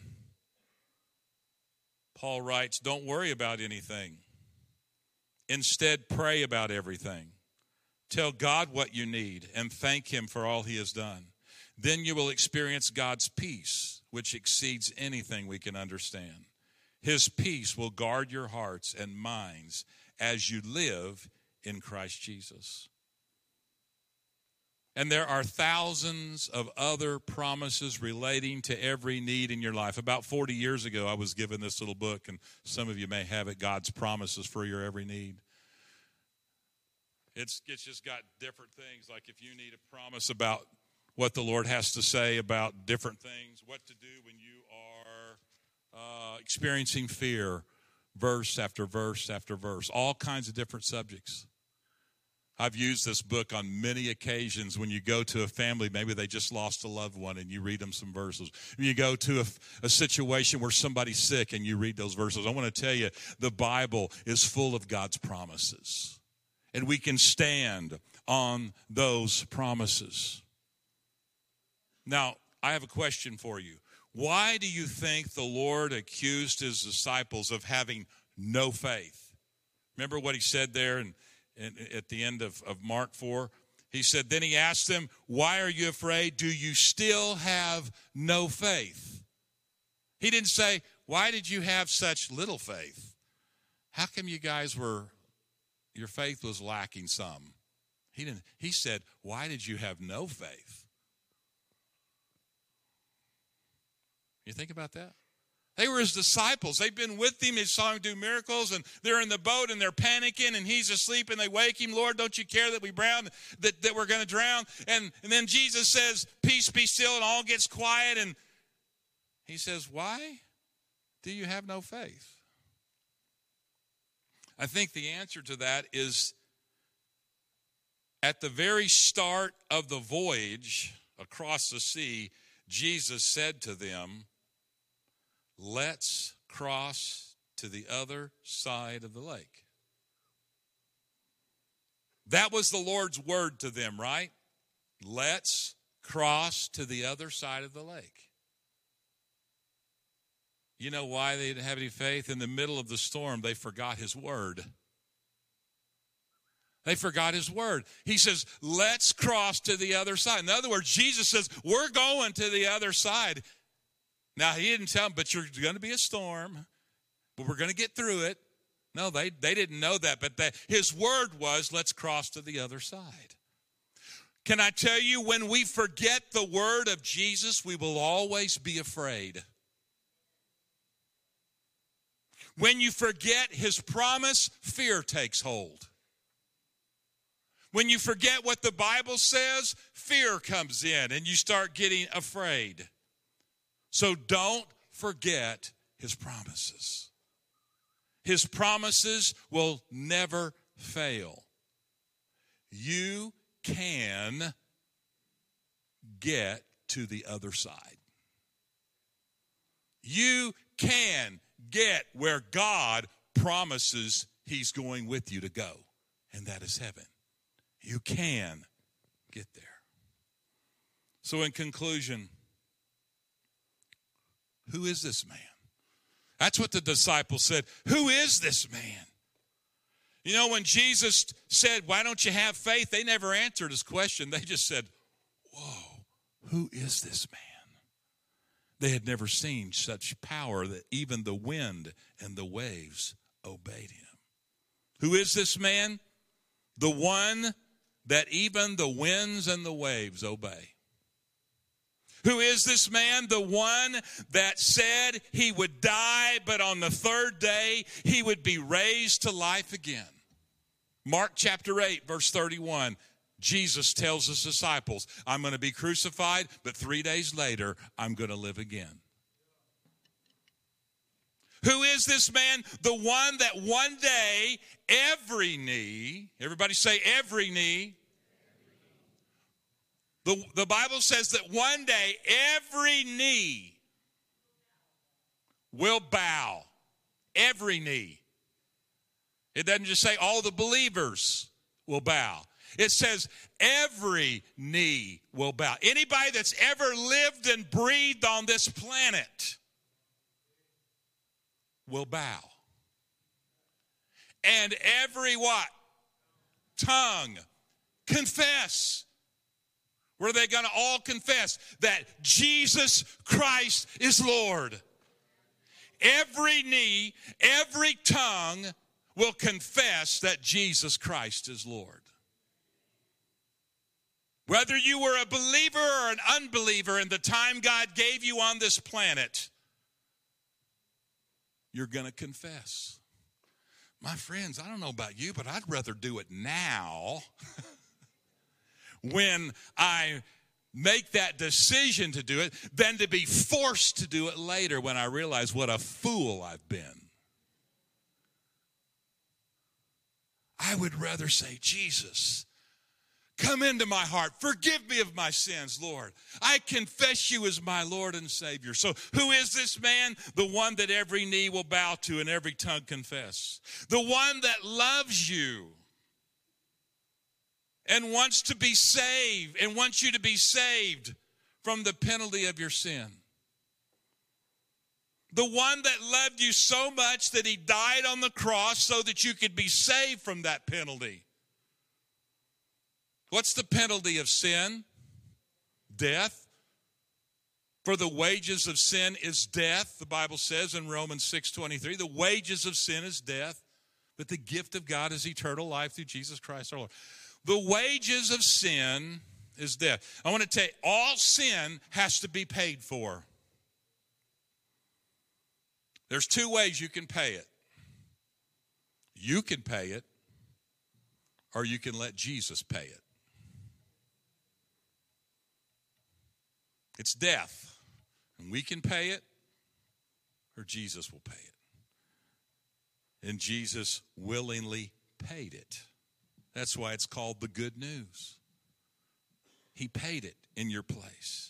Paul writes, don't worry about anything. Instead, pray about everything. Tell God what you need and thank him for all he has done. Then you will experience God's peace, which exceeds anything we can understand. His peace will guard your hearts and minds as you live in Christ Jesus. And there are thousands of other promises relating to every need in your life. About forty years ago, I was given this little book, and some of you may have it, God's Promises for Your Every Need. It's, it's just got different things, like if you need a promise about what the Lord has to say about different things, what to do when you are uh, experiencing fear, verse after verse after verse, all kinds of different subjects. I've used this book on many occasions when you go to a family, maybe they just lost a loved one, and you read them some verses. When you go to a, a situation where somebody's sick and you read those verses. I want to tell you, the Bible is full of God's promises, and we can stand on those promises. Now, I have a question for you. Why do you think the Lord accused his disciples of having no faith? Remember what he said there in at the end of, of Mark four, he said, then he asked them, why are you afraid? Do you still have no faith? He didn't say, why did you have such little faith? How come you guys were, your faith was lacking some? He didn't. He said, why did you have no faith? You think about that? They were his disciples. They've been with him. They saw him do miracles, and they're in the boat, and they're panicking, and he's asleep, and they wake him. Lord, don't you care that we drown, that, that we're going to drown? And, and then Jesus says, peace, be still, and all gets quiet. And he says, why do you have no faith? I think the answer to that is at the very start of the voyage across the sea, Jesus said to them, let's cross to the other side of the lake. That was the Lord's word to them, right? Let's cross to the other side of the lake. You know why they didn't have any faith? In the middle of the storm, they forgot his word. They forgot his word. He says, let's cross to the other side. In other words, Jesus says, we're going to the other side. Now, he didn't tell them, but you're going to be a storm, but we're going to get through it. No, they, they didn't know that, but that, his word was, let's cross to the other side. Can I tell you, when we forget the word of Jesus, we will always be afraid. When you forget his promise, fear takes hold. When you forget what the Bible says, fear comes in and you start getting afraid. So don't forget his promises. His promises will never fail. You can get to the other side. You can get where God promises he's going with you to go, and that is heaven. You can get there. So in conclusion, who is this man? That's what the disciples said. Who is this man? You know, when Jesus said, why don't you have faith? They never answered his question. They just said, whoa, who is this man? They had never seen such power that even the wind and the waves obeyed him. Who is this man? The one that even the winds and the waves obey. Who is this man? The one that said he would die, but on the third day he would be raised to life again. Mark chapter eight, verse thirty-one. Jesus tells his disciples, I'm going to be crucified, but three days later, I'm going to live again. Who is this man? The one that one day every knee, everybody say every knee, The, the Bible says that one day every knee will bow. Every knee. It doesn't just say all the believers will bow. It says every knee will bow. Anybody that's ever lived and breathed on this planet will bow. And every what? Tongue. Confess. Where are they going to all confess that Jesus Christ is Lord? Every knee, every tongue will confess that Jesus Christ is Lord. Whether you were a believer or an unbeliever in the time God gave you on this planet, you're going to confess. My friends, I don't know about you, but I'd rather do it now when I make that decision to do it than to be forced to do it later when I realize what a fool I've been. I would rather say, Jesus, come into my heart. Forgive me of my sins, Lord. I confess you as my Lord and Savior. So who is this man? The one that every knee will bow to and every tongue confess. The one that loves you and wants to be saved and wants you to be saved from the penalty of your sin. The one that loved you so much that he died on the cross so that you could be saved from that penalty. What's the penalty of sin? Death. For the wages of sin is death, the Bible says in Romans six twenty-three. The wages of sin is death, but the gift of God is eternal life through Jesus Christ our Lord. The wages of sin is death. I want to tell you, all sin has to be paid for. There's two ways you can pay it. You can pay it, or you can let Jesus pay it. It's death, and we can pay it, or Jesus will pay it. And Jesus willingly paid it. That's why it's called the good news. He paid it in your place.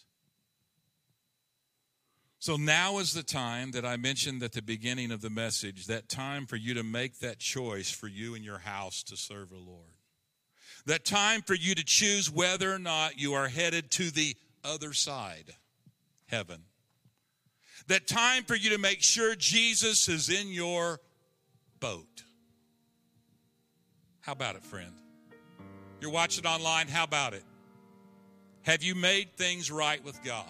So now is the time that I mentioned at the beginning of the message, that time for you to make that choice for you and your house to serve the Lord. That time for you to choose whether or not you are headed to the other side, heaven. That time for you to make sure Jesus is in your boat. How about it, friend? You're watching online, how about it? Have you made things right with God?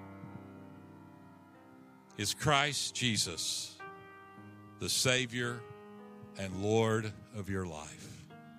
Is Christ Jesus the Savior and Lord of your life?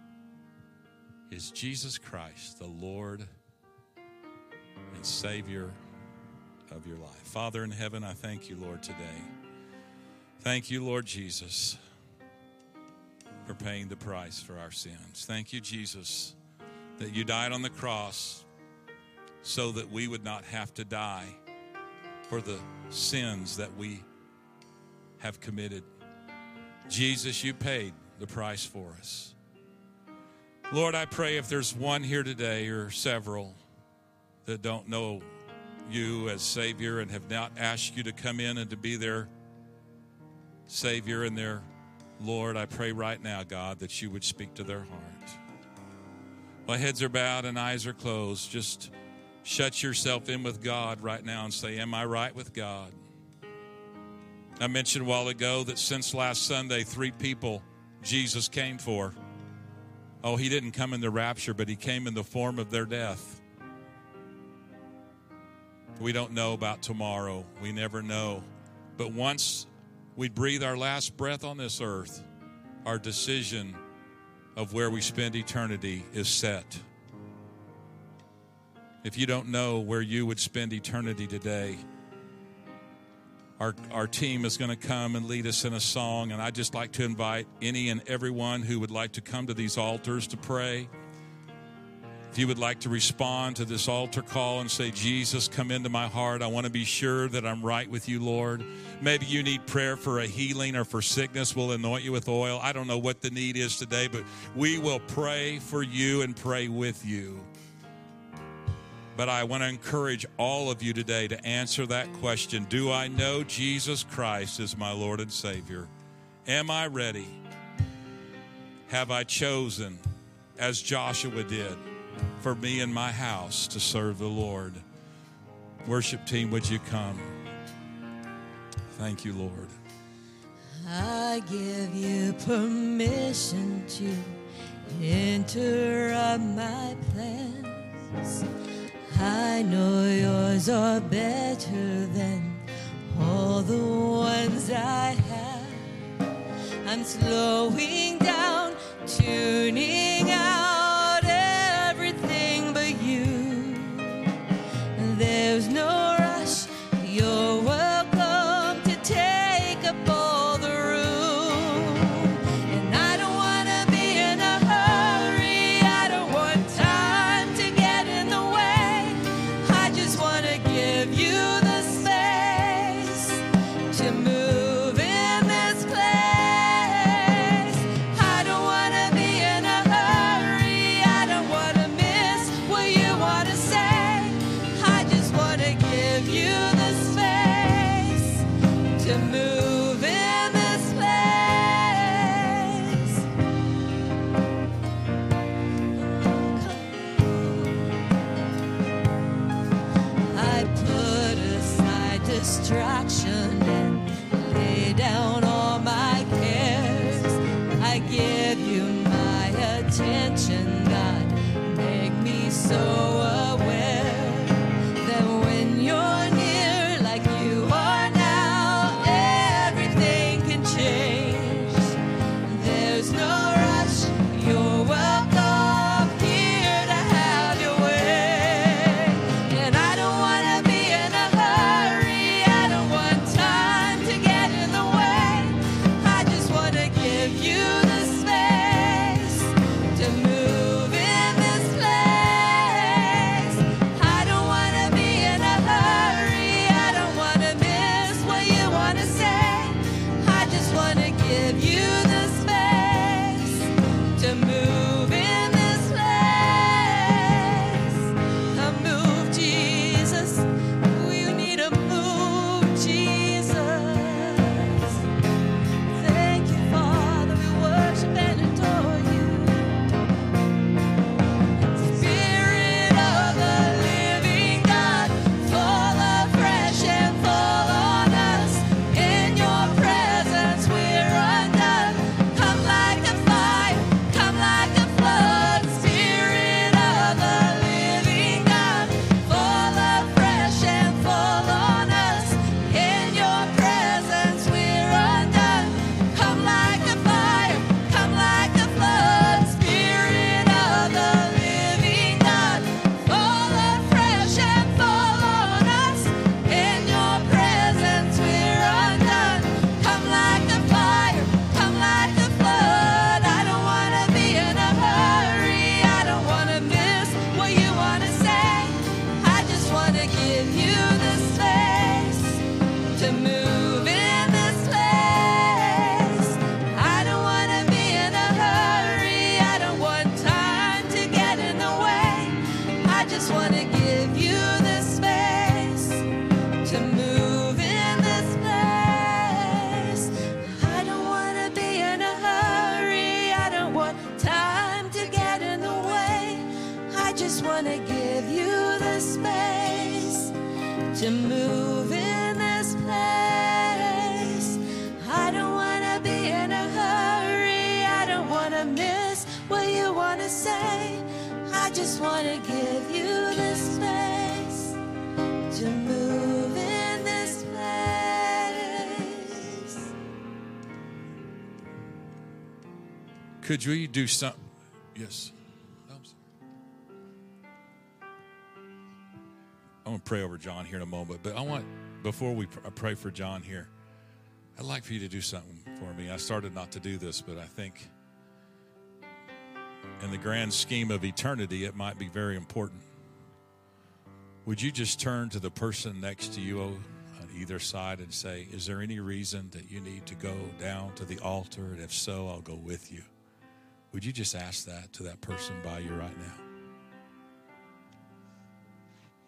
Is Jesus Christ the Lord and Savior of your life? Father in heaven, I thank you, Lord, today. Thank you, Lord Jesus, for paying the price for our sins. Thank you, Jesus, that you died on the cross so that we would not have to die for the sins that we have committed. Jesus, you paid the price for us. Lord, I pray if there's one here today or several that don't know you as Savior and have not asked you to come in and to be their Savior and their Lord, I pray right now, God, that you would speak to their heart. While heads are bowed and eyes are closed, just shut yourself in with God right now and say, am I right with God? I mentioned a while ago that since last Sunday, three people Jesus came for. Oh, he didn't come in the rapture, but he came in the form of their death. We don't know about tomorrow. We never know. But once we breathe our last breath on this earth, our decision of where we spend eternity is set. If you don't know where you would spend eternity today, our, our team is going to come and lead us in a song, and I'd just like to invite any and everyone who would like to come to these altars to pray. If you would like to respond to this altar call and say, Jesus, come into my heart. I want to be sure that I'm right with you, Lord. Maybe you need prayer for a healing or for sickness. We'll anoint you with oil. I don't know what the need is today, but we will pray for you and pray with you. But I want to encourage all of you today to answer that question. Do I know Jesus Christ as my Lord and Savior? Am I ready? Have I chosen, as Joshua did, for me and my house to serve the Lord? Worship team, would you come? Thank you, Lord. I give you permission to interrupt my plans. I know yours are better than all the ones I have. I'm slowing down, tuning out everything but you. There's no rush, you're welcome to take up all the room. And I don't want to be in a hurry, I don't want time to get in the way. I just want to give you the space to move in this place. I don't want to be in a hurry, I don't want to miss what you want to say. I just want to give you the space to move in this place. I put aside distraction and lay down all my cares. I give you my attention, God. Make me so aware that when you're near, like you are now, everything can change. There's no rush, you're welcome here to have your way. And I don't want to be in a hurry, I don't want time to get in the way. I just want to give you the space to move in this place. I don't want to be in a hurry, I don't want to miss what you want to say. I just want to give you the space to move in this place. A move, Jesus. We need a move, Jesus. Thank you, Father. We worship and adore you. Spirit of the living God, fall afresh and fall on us. In your presence we're undone. Come like a fire, come like a flood. Spirit of the living God, fall afresh and fall on us. In your presence we're undone. Come like a fire, come like a flood. Spirit of the living God, fall afresh and fall on us. In your presence we're undone. Come like a fire, come like a flood. I don't want to be in a hurry, I don't want to miss what you want to say. I just want to give you the space to move in this place. I don't want to be in a hurry, I don't want time to get in the way. I just want to give you the space to move in this place. I don't want to be in a hurry, I don't want time to get in the way. I just want to give you the space to move in this place. I don't want to be in a hurry, I don't want to miss what you want to say. I just want to give you the space to move in this place. Could we do some? Yes. I'm going to pray over John here in a moment, but I want, before we pr- pray for John here, I'd like for you to do something for me. I started not to do this, but I think in the grand scheme of eternity, it might be very important. Would you just turn to the person next to you on either side and say, is there any reason that you need to go down to the altar? And if so, I'll go with you. Would you just ask that to that person by you right now?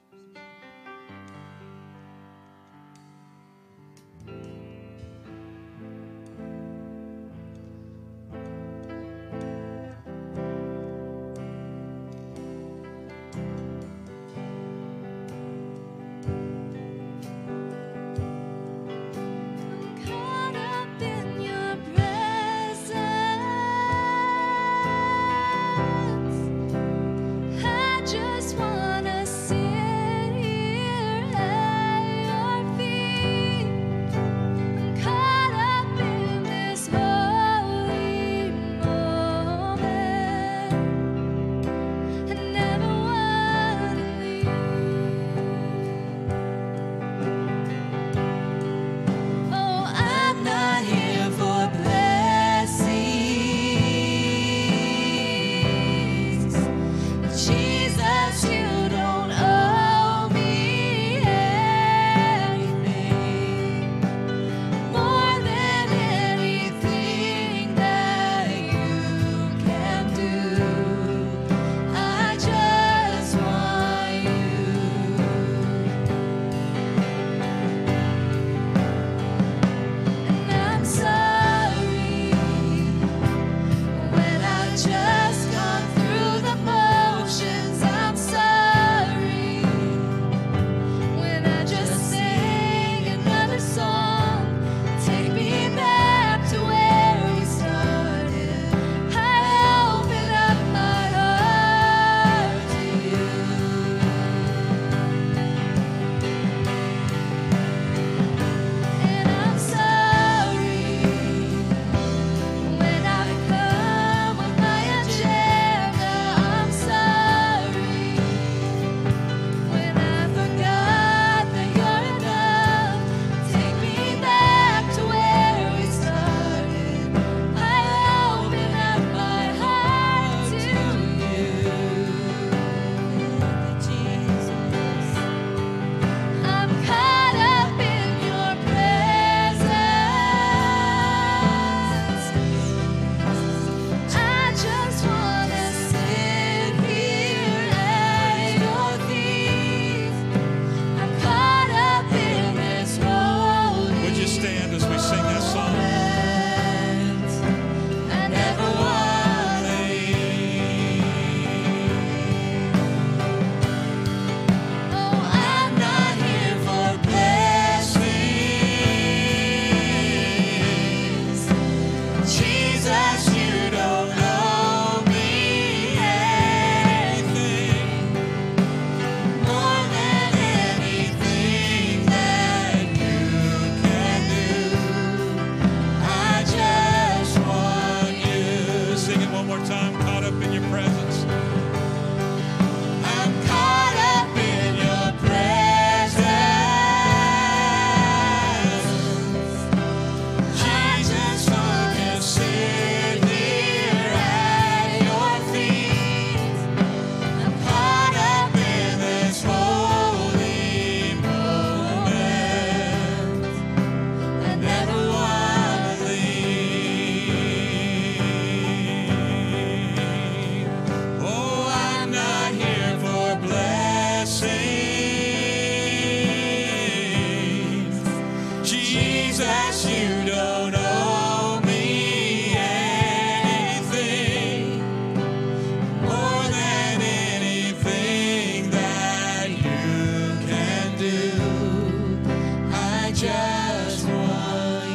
Jesus, you don't owe me anything more than anything that you can do. I just want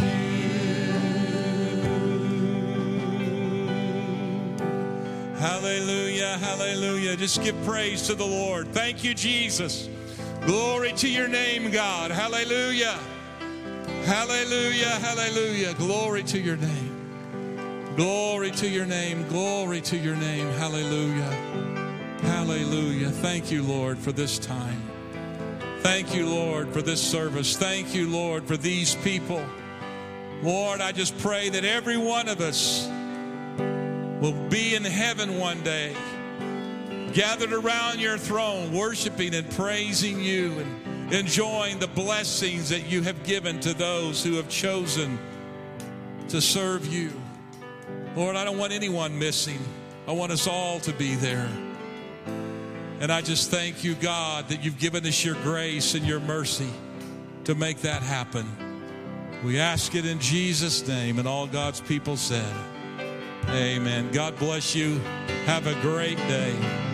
you. Hallelujah, hallelujah. Just give praise to the Lord. Thank you, Jesus. Glory to your name, God. Hallelujah. Hallelujah, hallelujah. Glory to your name. Glory to your name. Glory to your name. Hallelujah. Hallelujah. Thank you, Lord, for this time. Thank you, Lord, for this service. Thank you, Lord, for these people. Lord, I just pray that every one of us will be in heaven one day, gathered around your throne, worshiping and praising you and enjoying the blessings that you have given to those who have chosen to serve you. Lord, I don't want anyone missing. I want us all to be there. And I just thank you, God, that you've given us your grace and your mercy to make that happen. We ask it in Jesus' name, and all God's people said, amen. God bless you. Have a great day.